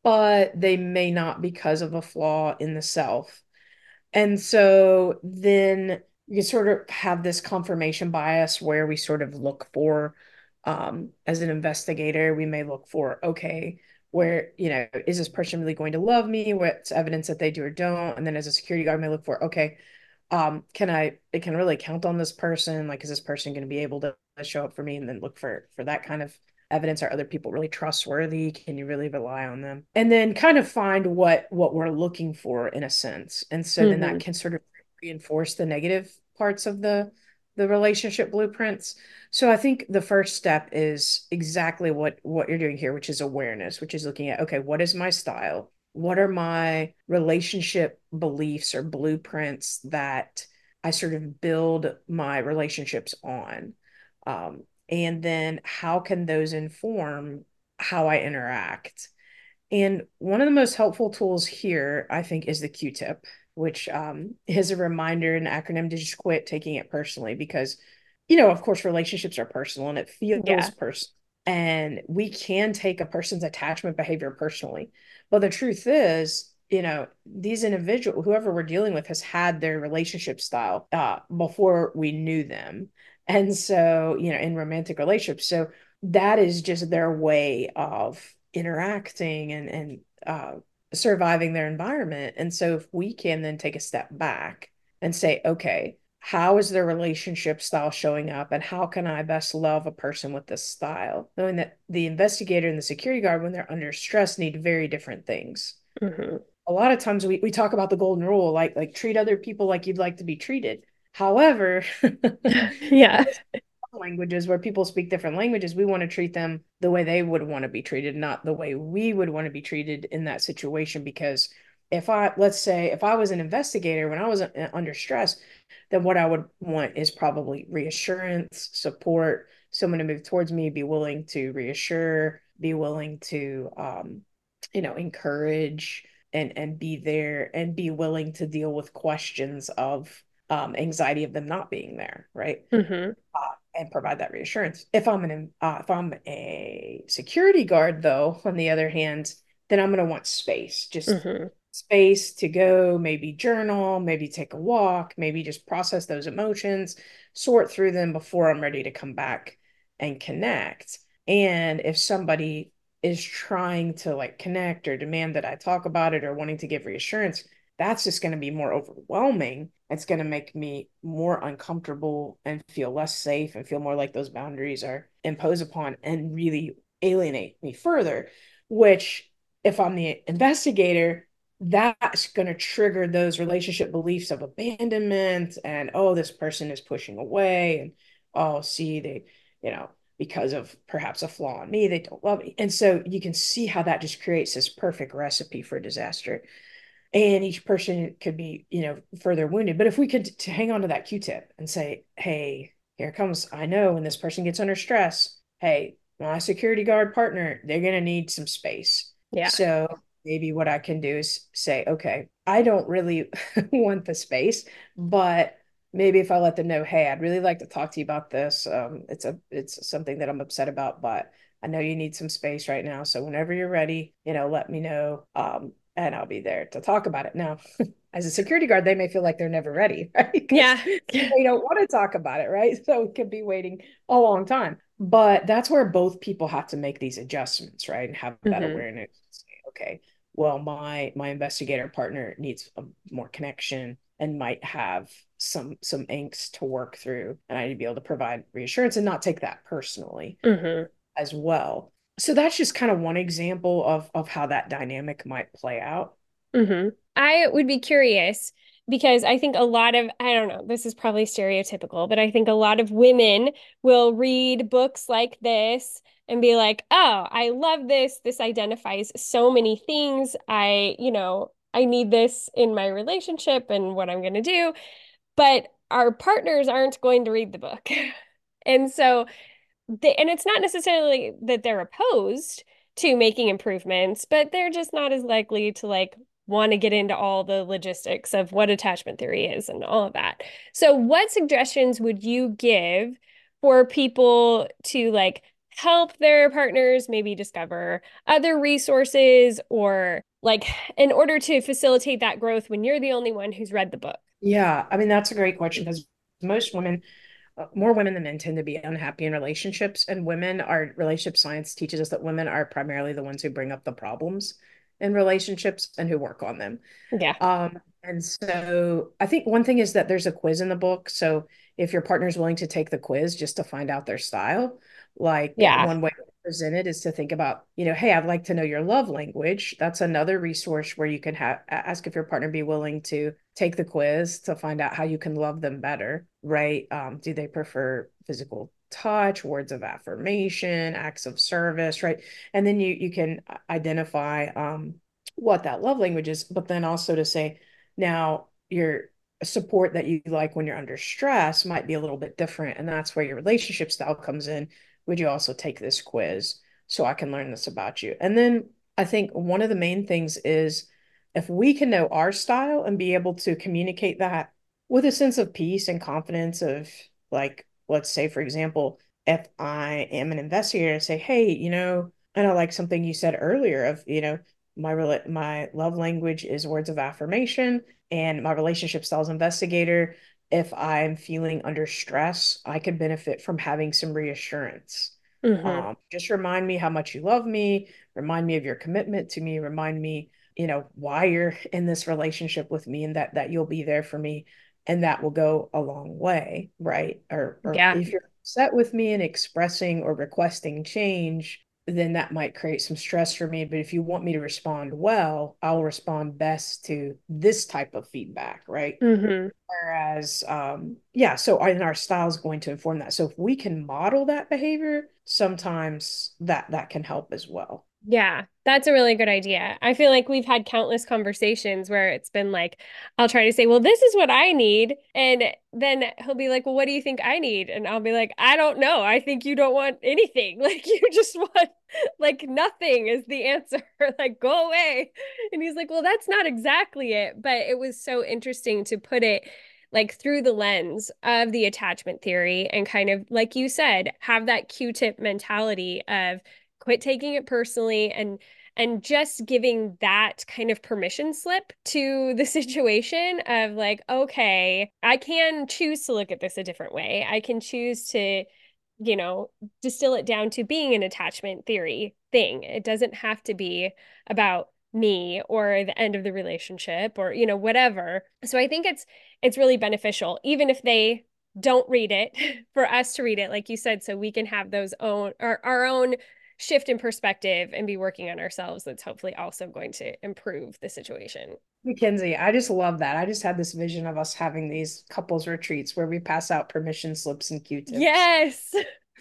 but they may not because of a flaw in the self. And so then you sort of have this confirmation bias where we sort of look for, um, as an investigator, we may look for, okay, where, you know, is this person really going to love me? What's evidence that they do or don't? And then as a security guard, I may look for, okay, um, can I, I can really count on this person? Like, is this person going to be able to show up for me? And then look for for that kind of evidence. Are other people really trustworthy? Can you really rely on them? And then kind of find what what we're looking for in a sense. And so then Mm-hmm. that can sort of reinforce the negative parts of the the relationship blueprints. So I think the first step is exactly what what you're doing here, which is awareness, which is looking at, okay, what is my style? What are my relationship beliefs or blueprints that I sort of build my relationships on? Um, and then how can those inform how I interact? And one of the most helpful tools here, I think, is the Q-tip, which um, is a reminder, an acronym to just quit taking it personally because, you know, of course, relationships are personal and it feels Yeah. personal. And we can take a person's attachment behavior personally. But the truth is, you know, these individuals, whoever we're dealing with, has had their relationship style uh, before we knew them. And so, you know, in romantic relationships. So that is just their way of interacting and and uh, surviving their environment. And so if we can then take a step back and say, okay, how is their relationship style showing up and how can I best love a person with this style? Knowing that the investigator and the security guard, when they're under stress, need very different things. Mm-hmm. A lot of times we, we talk about the golden rule, like like treat other people like you'd like to be treated. However, Yeah. languages where people speak different languages, we want to treat them the way they would want to be treated, not the way we would want to be treated in that situation. Because if I, let's say, if I was an investigator when I was under stress, then what I would want is probably reassurance, support, someone to move towards me, be willing to reassure, be willing to, um, you know, encourage and and be there and be willing to deal with questions of um, anxiety of them not being there, right? Mm-hmm. uh, and provide that reassurance. If I'm an uh, if I'm a security guard, though, on the other hand, then I'm going to want space, just Mm-hmm. space to go, maybe journal, maybe take a walk, maybe just process those emotions, sort through them before I'm ready to come back and connect. And if somebody is trying to like connect or demand that I talk about it or wanting to give reassurance, that's just going to be more overwhelming. It's going to make me more uncomfortable and feel less safe and feel more like those boundaries are imposed upon and really alienate me further, which if I'm the investigator, that's going to trigger those relationship beliefs of abandonment and, oh, this person is pushing away. And, oh, see, they, you know, because of perhaps a flaw in me, they don't love me. And so you can see how that just creates this perfect recipe for disaster. And each person could be, you know, further wounded. But if we could to hang on to that Q-tip and say, hey, here comes, I know when this person gets under stress, hey, my security guard partner, they're going to need some space. Yeah. So maybe what I can do is say, okay, I don't really want the space, but maybe if I let them know, hey, I'd really like to talk to you about this. Um, it's a it's something that I'm upset about, but I know you need some space right now. So whenever you're ready, you know, let me know. Um, and I'll be there to talk about it. Now, as a security guard, they may feel like they're never ready, right? Because Yeah. they don't want to talk about it, right? So it could be waiting a long time. But that's where both people have to make these adjustments, right? And have that Mm-hmm. awareness. Say, okay, well, my my investigator partner needs a, more connection and might have some some angst to work through, and I need to be able to provide reassurance and not take that personally Mm-hmm. as well. So that's just kind of one example of of how that dynamic might play out. Mm-hmm. I would be curious. because I think a lot of, I don't know, this is probably stereotypical, but I think a lot of women will read books like this and be like, oh, I love this. This identifies so many things. I, you know, I need this in my relationship and what I'm going to do. But our partners aren't going to read the book. And so they, and it's not necessarily that they're opposed to making improvements, but they're just not as likely to like want to get into all the logistics of what attachment theory is and all of that. So, what suggestions would you give for people to like help their partners maybe discover other resources or like in order to facilitate that growth when you're the only one who's read the book? Yeah, I mean, that's a great question because most women, uh, more women than men tend to be unhappy in relationships. And women are, relationship science teaches us that women are primarily the ones who bring up the problems in relationships and who work on them. Yeah. Um, and so I think one thing is that there's a quiz in the book. So if your partner is willing to take the quiz just to find out their style, like Yeah. one way to present it is to think about, you know, hey, I'd like to know your love language. That's another resource where you can have ask if your partner be willing to take the quiz to find out how you can love them better, right? Um, do they prefer physical touch, words of affirmation, acts of service, right? And then you you can identify um what that love language is, but then also to say, now your support that you like when you're under stress might be a little bit different. And that's where your relationship style comes in. Would you also take this quiz so I can learn this about you? And then I think one of the main things is if we can know our style and be able to communicate that with a sense of peace and confidence of like, let's say, for example, if I am an investigator and say, hey, you know, and I like something you said earlier of, you know, my my love language is words of affirmation and my relationship styles investigator. If I'm feeling under stress, I could benefit from having some reassurance. Hmm. Um, just remind me how much you love me, remind me of your commitment to me, remind me, you know, why you're in this relationship with me and that that you'll be there for me. And that will go a long way, right? Or or Yeah. if you're upset with me and expressing or requesting change, then that might create some stress for me. But if you want me to respond well, I'll respond best to this type of feedback, right? Hmm. Whereas, um, yeah, so and our style is going to inform that. So if we can model that behavior, sometimes that that can help as well. Yeah, that's a really good idea. I feel like we've had countless conversations where it's been like, I'll try to say, well, this is what I need. And then he'll be like, well, what do you think I need? And I'll be like, I don't know. I think you don't want anything. Like, you just want, like, nothing is the answer. Like, go away. And he's like, well, that's not exactly it. But it was so interesting to put it like through the lens of the attachment theory and kind of, like you said, have that Q-tip mentality of, quit taking it personally and and just giving that kind of permission slip to the situation of like, okay, I can choose to look at this a different way. I can choose to, you know, distill it down to being an attachment theory thing. It doesn't have to be about me or the end of the relationship or, you know, whatever. So I think it's it's really beneficial, even if they don't read it, for us to read it, like you said, so we can have those own our, our own shift in perspective and be working on ourselves. That's hopefully also going to improve the situation. Mackenzie, I just love that. I just had this vision of us having these couples retreats where we pass out permission slips and Q-tips. Yes.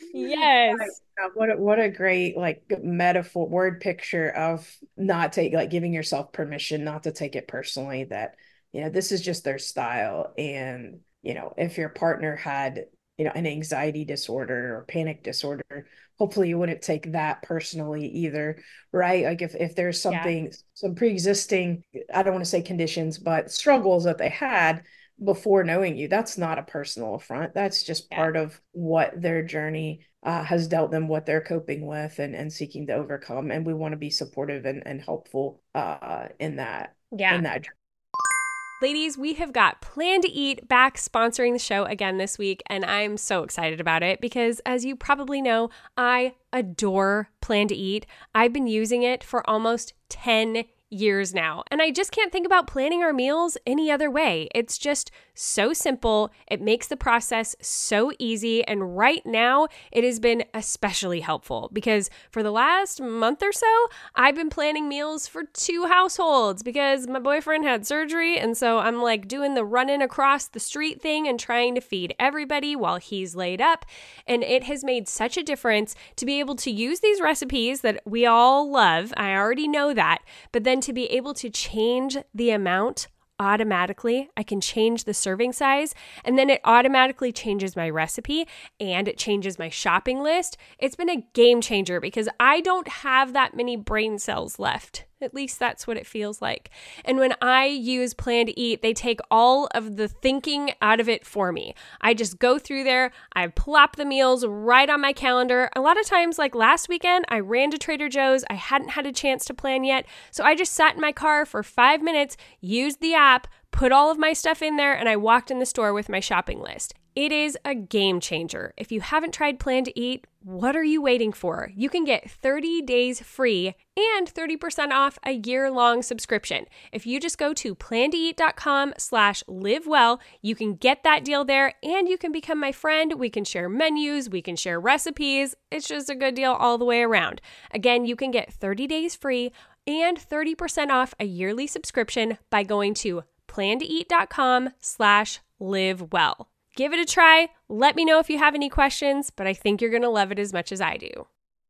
Right. Yes. Uh, What a, what a great like metaphor, word picture of not take like giving yourself permission not to take it personally that, you know, this is just their style. And, you know, if your partner had, you know, an anxiety disorder or panic disorder, hopefully you wouldn't take that personally either, right? Like if if there's Yeah. something, some pre-existing, I don't want to say conditions, but struggles that they had before knowing you. That's not a personal affront. That's just Yeah. part of what their journey uh, has dealt them, what they're coping with and, and seeking to overcome. And we want to be supportive and, and helpful uh, in that, Yeah. in that journey. Ladies, we have got Plan to Eat back sponsoring the show again this week, and I'm so excited about it because, as you probably know, I adore Plan to Eat. I've been using it for almost ten years now, and I just can't think about planning our meals any other way. It's just so simple. It makes the process so easy. And right now, it has been especially helpful because for the last month or so, I've been planning meals for two households because my boyfriend had surgery. And so I'm like doing the running across the street thing and trying to feed everybody while he's laid up. And it has made such a difference to be able to use these recipes that we all love. I already know that. But then to be able to change the amount automatically. I can change the serving size, and then it automatically changes my recipe and it changes my shopping list. It's been a game changer because I don't have that many brain cells left. At least that's what it feels like. And when I use Plan to Eat, they take all of the thinking out of it for me. I just go through there, I plop the meals right on my calendar. A lot of times, like last weekend, I ran to Trader Joe's. I hadn't had a chance to plan yet. So I just sat in my car for five minutes, used the app, put all of my stuff in there, and I walked in the store with my shopping list. It is a game changer. If you haven't tried Plan to Eat, what are you waiting for? You can get thirty days free and thirty percent off a year-long subscription. If you just go to plan to eat dot com slash live well, you can get that deal there and you can become my friend. We can share menus, we can share recipes. It's just a good deal all the way around. Again, you can get thirty days free and thirty percent off a yearly subscription by going to plan to eat dot com slash live well. Give it a try. Let me know if you have any questions, but I think you're going to love it as much as I do.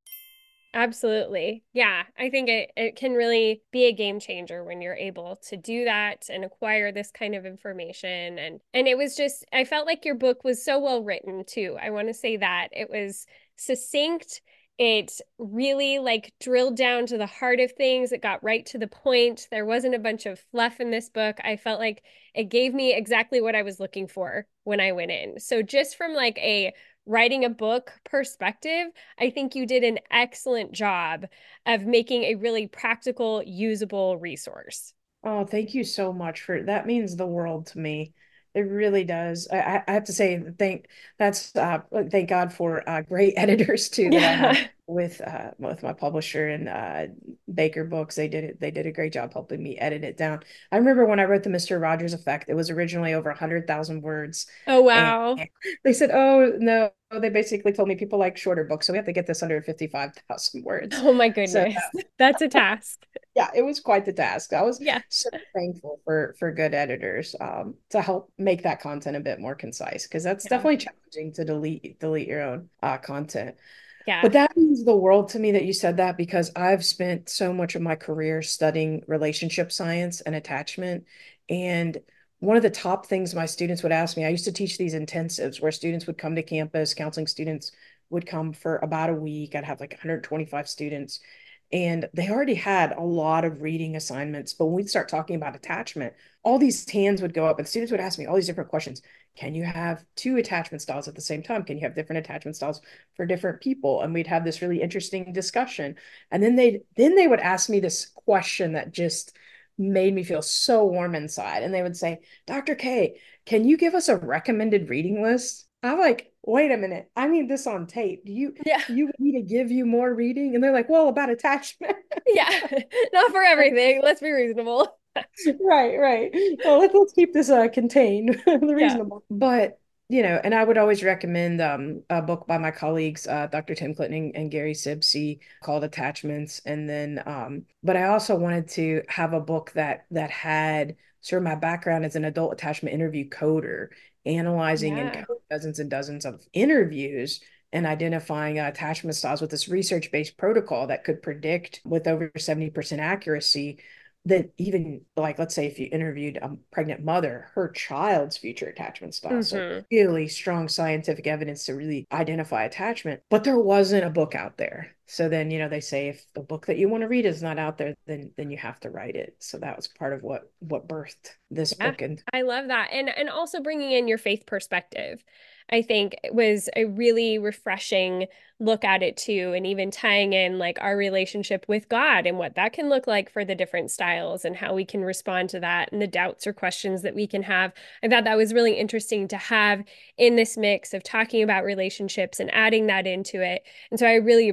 Absolutely. Yeah, I think it, it can really be a game changer when you're able to do that and acquire this kind of information. And, and it was just, I felt like your book was so well written too. I want to say that. It was succinct. It really like drilled down to the heart of things. It got right to the point. There wasn't a bunch of fluff in this book. I felt like it gave me exactly what I was looking for when I went in. So just from like a writing a book perspective, I think you did an excellent job of making a really practical, usable resource. Oh, thank you so much for that. Means the world to me. It really does. I, I have to say, thank that's uh, thank God for uh, great editors too that I have Yeah. with uh, with my publisher and uh, Baker Books. They did it. They did a great job helping me edit it down. I remember when I wrote the Mister Rogers Effect. It was originally over a hundred thousand words, Oh, and wow. they said, "Oh no." They basically told me people like shorter books, so we have to get this under fifty-five thousand words. Oh my So goodness. That's a task. yeah, it was quite the task. I was Yeah. so thankful for for good editors um, to help make that content a bit more concise because that's Yeah. definitely challenging to delete delete your own uh, content. Yeah. But that means the world to me that you said that because I've spent so much of my career studying relationship science and attachment. And one of the top things my students would ask me, I used to teach these intensives where students would come to campus, counseling students would come for about a week. I'd have like one hundred twenty-five students. And they already had a lot of reading assignments. But when we'd start talking about attachment, all these hands would go up and students would ask me all these different questions. Can you have two attachment styles at the same time? Can you have different attachment styles for different people? And we'd have this really interesting discussion. And then they then they would ask me this question that just made me feel so warm inside. And they would say, doctor K, can you give us a recommended reading list? I'm like, wait a minute. I need this on tape. Do you Yeah. you want me to give you more reading? And they're like, well, about attachment. Yeah. Not for everything. Let's be reasonable. Right, right. Well, let's let's keep this uh contained, Yeah. reasonable. But you know, and I would always recommend um a book by my colleagues, uh, doctor Tim Clinton and, and Gary Sibsey called Attachments. And then um, but I also wanted to have a book that that had sort of my background as an adult attachment interview coder, analyzing and Yeah. coding dozens and dozens of interviews and identifying uh, attachment styles with this research-based protocol that could predict with over seventy percent accuracy that even like let's say if you interviewed a pregnant mother, her child's future attachment style. So Mm-hmm. really strong scientific evidence to really identify attachment. But there wasn't a book out there. So then, you know, they say if the book that you want to read is not out there, then then you have to write it. So that was part of what what birthed this Yeah, book. And I love that. And and also bringing in your faith perspective, I think it was a really refreshing look at it too, and even tying in like our relationship with God and what that can look like for the different styles and how we can respond to that and the doubts or questions that we can have. I thought that was really interesting to have in this mix of talking about relationships and adding that into it. And so I really appreciate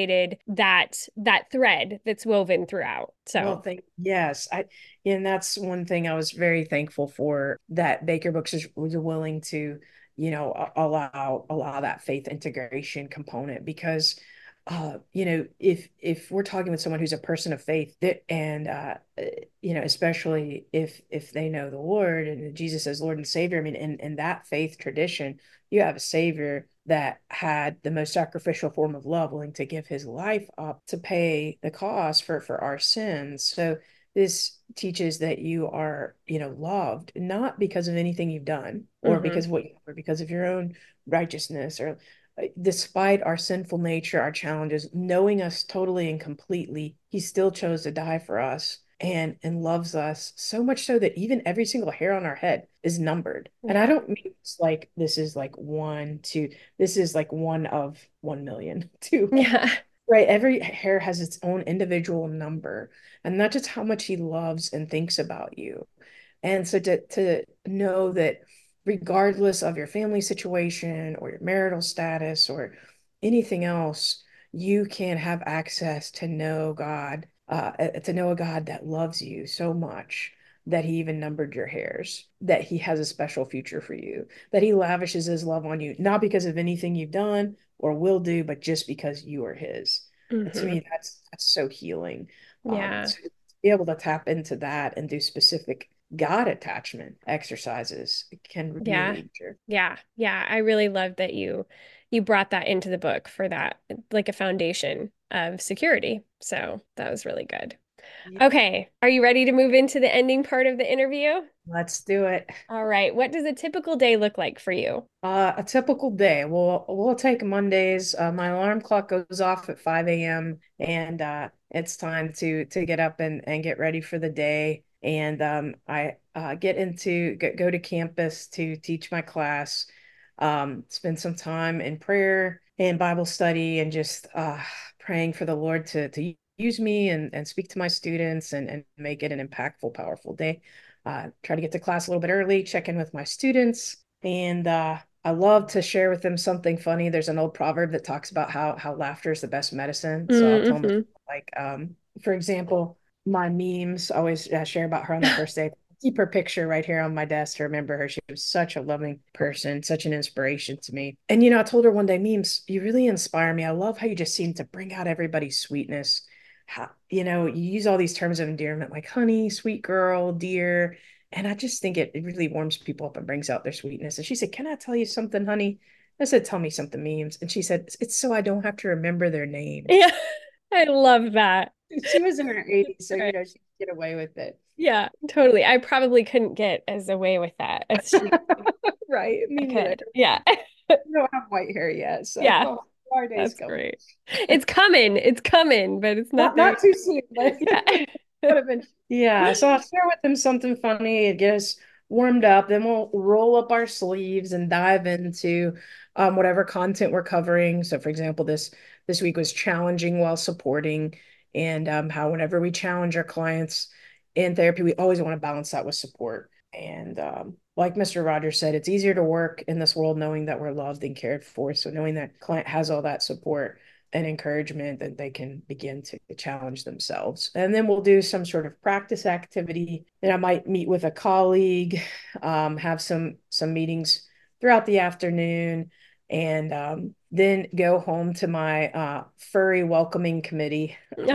appreciated that that thread that's woven throughout. Well, So, thank yes, I and that's one thing I was very thankful for, that Baker Books is, was willing to, you know, a- allow allow that faith integration component, because uh, you know, if if we're talking with someone who's a person of faith, that and uh, uh, you know, especially if if they know the Lord and Jesus as Lord and Savior, I mean, in in that faith tradition, you have a Savior that had the most sacrificial form of love, willing to give his life up to pay the cost for for our sins. So this teaches that you are, you know, loved not because of anything you've done, or mhm. because of what you, or because of your own righteousness, or uh, despite our sinful nature, our challenges, knowing us totally and completely, he still chose to die for us, and and loves us so much so that even every single hair on our head is numbered. And I Yeah. don't mean it's like this is like one, two, this is like one of one million, two. Yeah. Right. Every hair has its own individual number, and not just how much he loves and thinks about you. And so to to know that regardless of your family situation or your marital status or anything else, you can have access to know God, uh, uh, to know a God that loves you so much that he even numbered your hairs, that he has a special future for you, that he lavishes his love on you, not because of anything you've done or will do, but just because you are his. And to Hmm. me, that's that's so healing. Um, Yeah. to be able to tap into that and do specific God attachment exercises can Yeah. really sure. Yeah. Yeah. I really love that you you brought that into the book for that, like a foundation of security. So that was really good. Yeah, Okay. Are you ready to move into the ending part of the interview? let's do it. All right. What does a typical day look like for you? Uh, a typical day. We'll we'll take Mondays. Uh, my alarm clock goes off at five a m and uh, it's time to to get up and and get ready for the day. And um, I uh, get into go, go to campus to teach my class. Um, spend some time in prayer and Bible study, and just uh, praying for the Lord to to use me and and speak to my students, and and make it an impactful, powerful day. Uh, try to get to class a little bit early, check in with my students, and uh, I love to share with them something funny. There's an old proverb that talks about how how laughter is the best medicine. So I'll tell them, Mm-hmm. like, um, for example, my memes always uh, share about her on the first day. Keep her picture right here on my desk to remember her. She was such a loving person, such an inspiration to me. And you know, I told her one day, memes, you really inspire me. I love how you just seem to bring out everybody's sweetness. How, you know, you use all these terms of endearment like honey, sweet girl, dear. And I just think it, it really warms people up and brings out their sweetness. And she said, "Can I tell you something, honey?" I said, "Tell me something, memes." And she said, "It's so I don't have to remember their names." Yeah. I love that. She was in her eighties, so you Right. know, she could get away with it. Yeah, totally. I probably couldn't get as away with that as she Right. Me neither. could. Yeah. We don't have white hair yet, so Yeah, oh, our day's that's coming. great. It's coming. It's coming, but it's not Not there not too soon, but yet. would have been. Yeah, so I'll share with them something funny. It gets warmed up. Then we'll roll up our sleeves and dive into um, whatever content we're covering. So, for example, this this week was challenging while supporting, and um, how whenever we challenge our clients in therapy, we always want to balance that with support. And um, like mister Rogers said, it's easier to work in this world knowing that we're loved and cared for. So knowing that client has all that support and encouragement, that they can begin to challenge themselves. And then we'll do some sort of practice activity. And I might meet with a colleague, um, have some some meetings throughout the afternoon, and um, then go home to my uh, furry welcoming committee,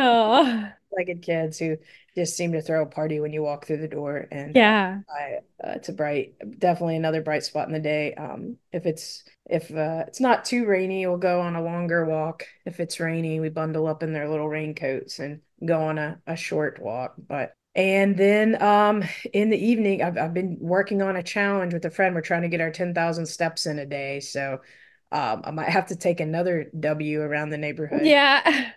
Oh, legged kids who just seem to throw a party when you walk through the door. And uh, yeah. I, uh, it's a bright, definitely another bright spot in the day. Um, if it's if uh, it's not too rainy, we'll go on a longer walk. If it's rainy, we bundle up in their little raincoats and go on a, a short walk. But and then um, in the evening, I've I've been working on a challenge with a friend. We're trying to get our ten thousand steps in a day. So um, I might have to take another W around the neighborhood Yeah.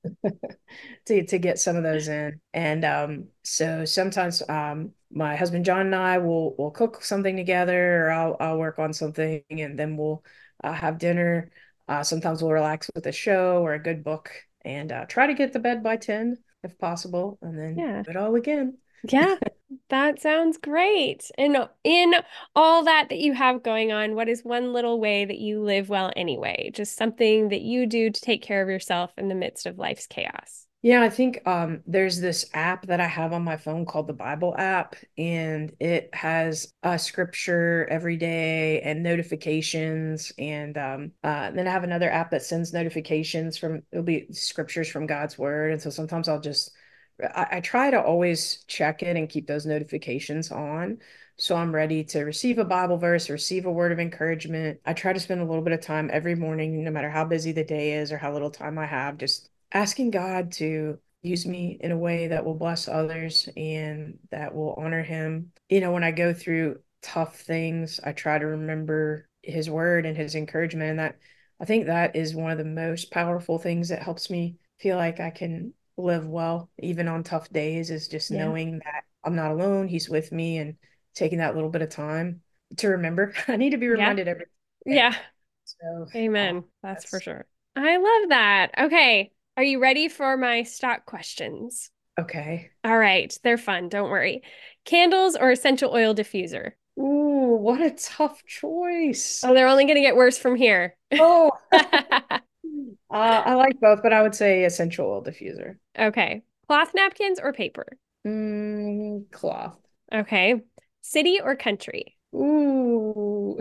to to get some of those in. And um, so sometimes um, my husband John and I will will cook something together, or I'll I'll work on something, and then we'll uh, have dinner. Uh, sometimes we'll relax with a show or a good book, and uh, try to get to bed by ten if possible, and then Yeah. do it all again. Yeah. That sounds great. And in all that that you have going on, what is one little way that you live well anyway? Just something that you do to take care of yourself in the midst of life's chaos. Yeah, I think um, there's this app that I have on my phone called the Bible app, and it has a scripture every day and notifications. And um, uh, then I have another app that sends notifications from, it'll be scriptures from God's word. And so sometimes I'll just, I, I try to always check it and keep those notifications on. So I'm ready to receive a Bible verse, receive a word of encouragement. I try to spend a little bit of time every morning, no matter how busy the day is or how little time I have, just asking God to use me in a way that will bless others and that will honor him. You know, when I go through tough things, I try to remember his word and his encouragement. And that I think that is one of the most powerful things that helps me feel like I can live well, even on tough days, is just Yeah. knowing that I'm not alone. He's with me and taking that little bit of time to remember. I need to be Yeah. reminded every day. Yeah. So uh, Amen. That's for that's sure. I love that. Okay. Are you ready for my stock questions? okay. All right. They're fun. Don't worry. Candles or essential oil diffuser? Ooh, what a tough choice. Oh, they're only going to get worse from here. Oh, uh, I like both, but I would say essential oil diffuser. Okay. Cloth napkins or paper? Mm, cloth. Okay. City or country? Ooh.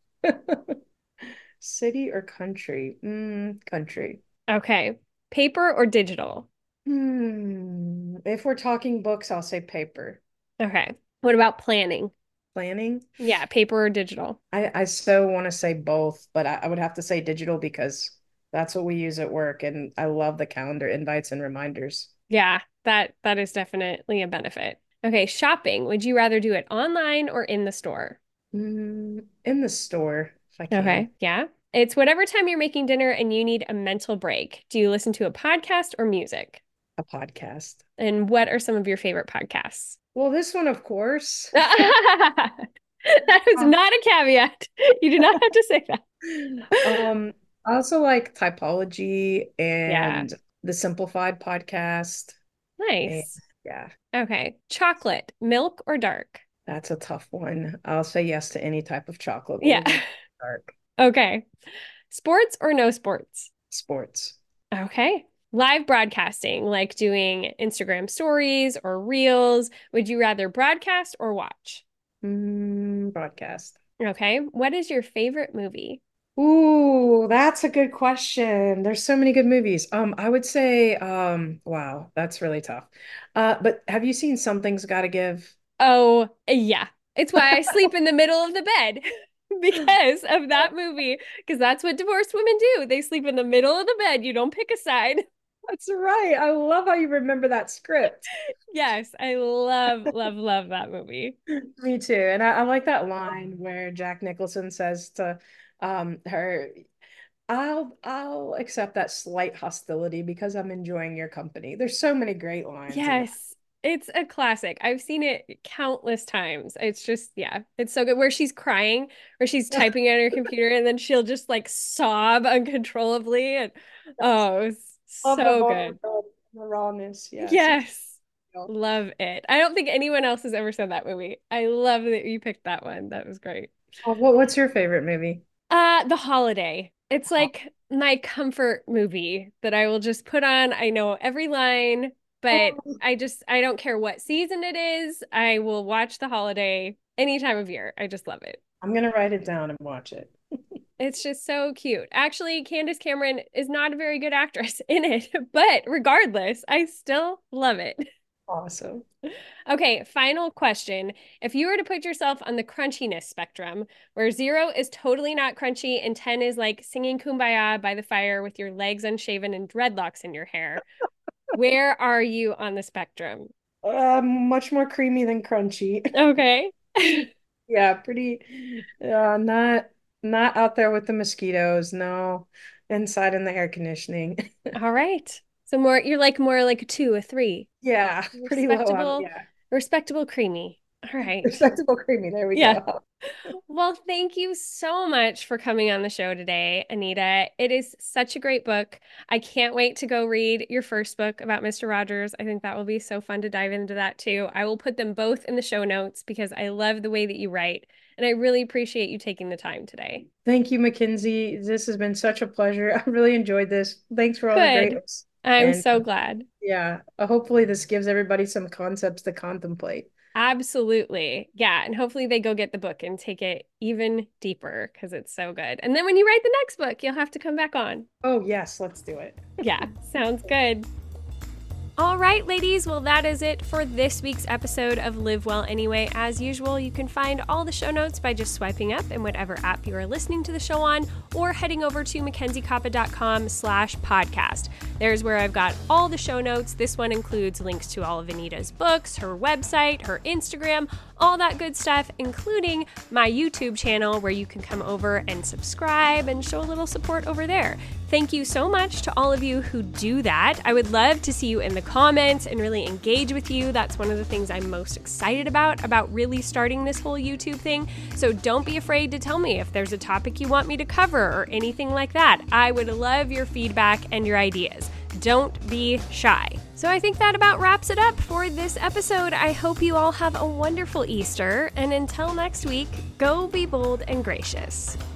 City or country? Mm, country. Okay. Paper or digital? Hmm. If we're talking books, I'll say paper. Okay. What about planning? Planning? Yeah, paper or digital? I, I so want to say both, but I, I would have to say digital because that's what we use at work, and I love the calendar invites and reminders. Yeah, that that is definitely a benefit. Okay, shopping. Would you rather do it online or in the store? Mm, in the store, if I Okay. can. Yeah. It's whatever time you're making dinner and you need a mental break. Do you listen to a podcast or music? A podcast. And what are some of your favorite podcasts? Well, this one, of course. That is Um, not a caveat. You do not have to say that. um, I also like typology Yeah. and the Simplified podcast. And Nice. yeah, Okay. Chocolate, milk or dark? that's a tough one. I'll say yes to any type of chocolate, but Yeah. we'll go dark. Okay. Sports or no sports? Sports. Okay. Live broadcasting, like doing Instagram stories or reels. Would you rather broadcast or watch? Mm, broadcast. Okay. What is your favorite movie? Ooh, that's a good question. There's so many good movies. Um, I would say, um, wow, that's really tough. Uh, but have you seen Something's Gotta Give? Oh, yeah. It's why I sleep in the middle of the bed because of that movie. Because that's what divorced women do. They sleep in the middle of the bed. You don't pick a side. That's right. I love how you remember that script. Yes, I love, love, love that movie. Me too. And I, I like that line where Jack Nicholson says to um her, I'll I'll accept that slight hostility because I'm enjoying your company. There's so many great lines in that. Yes, it's a classic. I've seen it countless times. It's just, yeah, it's so good. Where she's crying, where she's typing on her computer, and then she'll just like sob uncontrollably. And oh, it's Love the so good. vulnerability, the rawness. Yes. It's Yes, love it. I don't think anyone else has ever said that movie. I love that you picked that one. That was great. oh, what, what's your favorite movie? Uh, The Holiday. It's like my comfort movie that I will just put on. I know every line, but Oh, I just I don't care what season it is. I will watch The Holiday any time of year. I just love it. I'm gonna write it down and watch it. It's just so cute. Actually, Candace Cameron is not a very good actress in it, but regardless, I still love it. Awesome. Okay, final question. If you were to put yourself on the crunchiness spectrum, where zero is totally not crunchy and ten is like singing Kumbaya by the fire with your legs unshaven and dreadlocks in your hair, where are you on the spectrum? Uh, much more creamy than crunchy. Okay. Yeah, pretty uh not not out there with the mosquitoes, no. Inside in the air conditioning. All right. So more, you're like more like a two, a three. Yeah, pretty low on, Respectable, yeah. respectable creamy. All right. Respectable creamy. There we Yeah. go. Well, thank you so much for coming on the show today, Anita. It is such a great book. I can't wait to go read your first book about Mister Rogers. I think that will be so fun to dive into that too. I will put them both in the show notes because I love the way that you write, and I really appreciate you taking the time today. Thank you, Mackenzie. This has been such a pleasure. I really enjoyed this. Thanks for all the great Good. hooks. I'm And so glad. yeah, uh, hopefully this gives everybody some concepts to contemplate. Absolutely. Yeah. And hopefully they go get the book and take it even deeper because it's so good. And then when you write the next book, you'll have to come back on. Oh, yes, let's do it. Yeah, sounds good. All right, ladies. Well, that is it for this week's episode of Live Well Anyway. As usual, you can find all the show notes by just swiping up in whatever app you are listening to the show on or heading over to mackenziekappa.com slash podcast. There's where I've got all the show notes. This one includes links to all of Anita's books, her website, her Instagram, all that good stuff, including my YouTube channel where you can come over and subscribe and show a little support over there. Thank you so much to all of you who do that. I would love to see you in the comments and really engage with you. That's one of the things I'm most excited about, about really starting this whole YouTube thing. So don't be afraid to tell me if there's a topic you want me to cover or anything like that. I would love your feedback and your ideas. Don't be shy. So I think that about wraps it up for this episode. I hope you all have a wonderful Easter. And until next week, go be bold and gracious.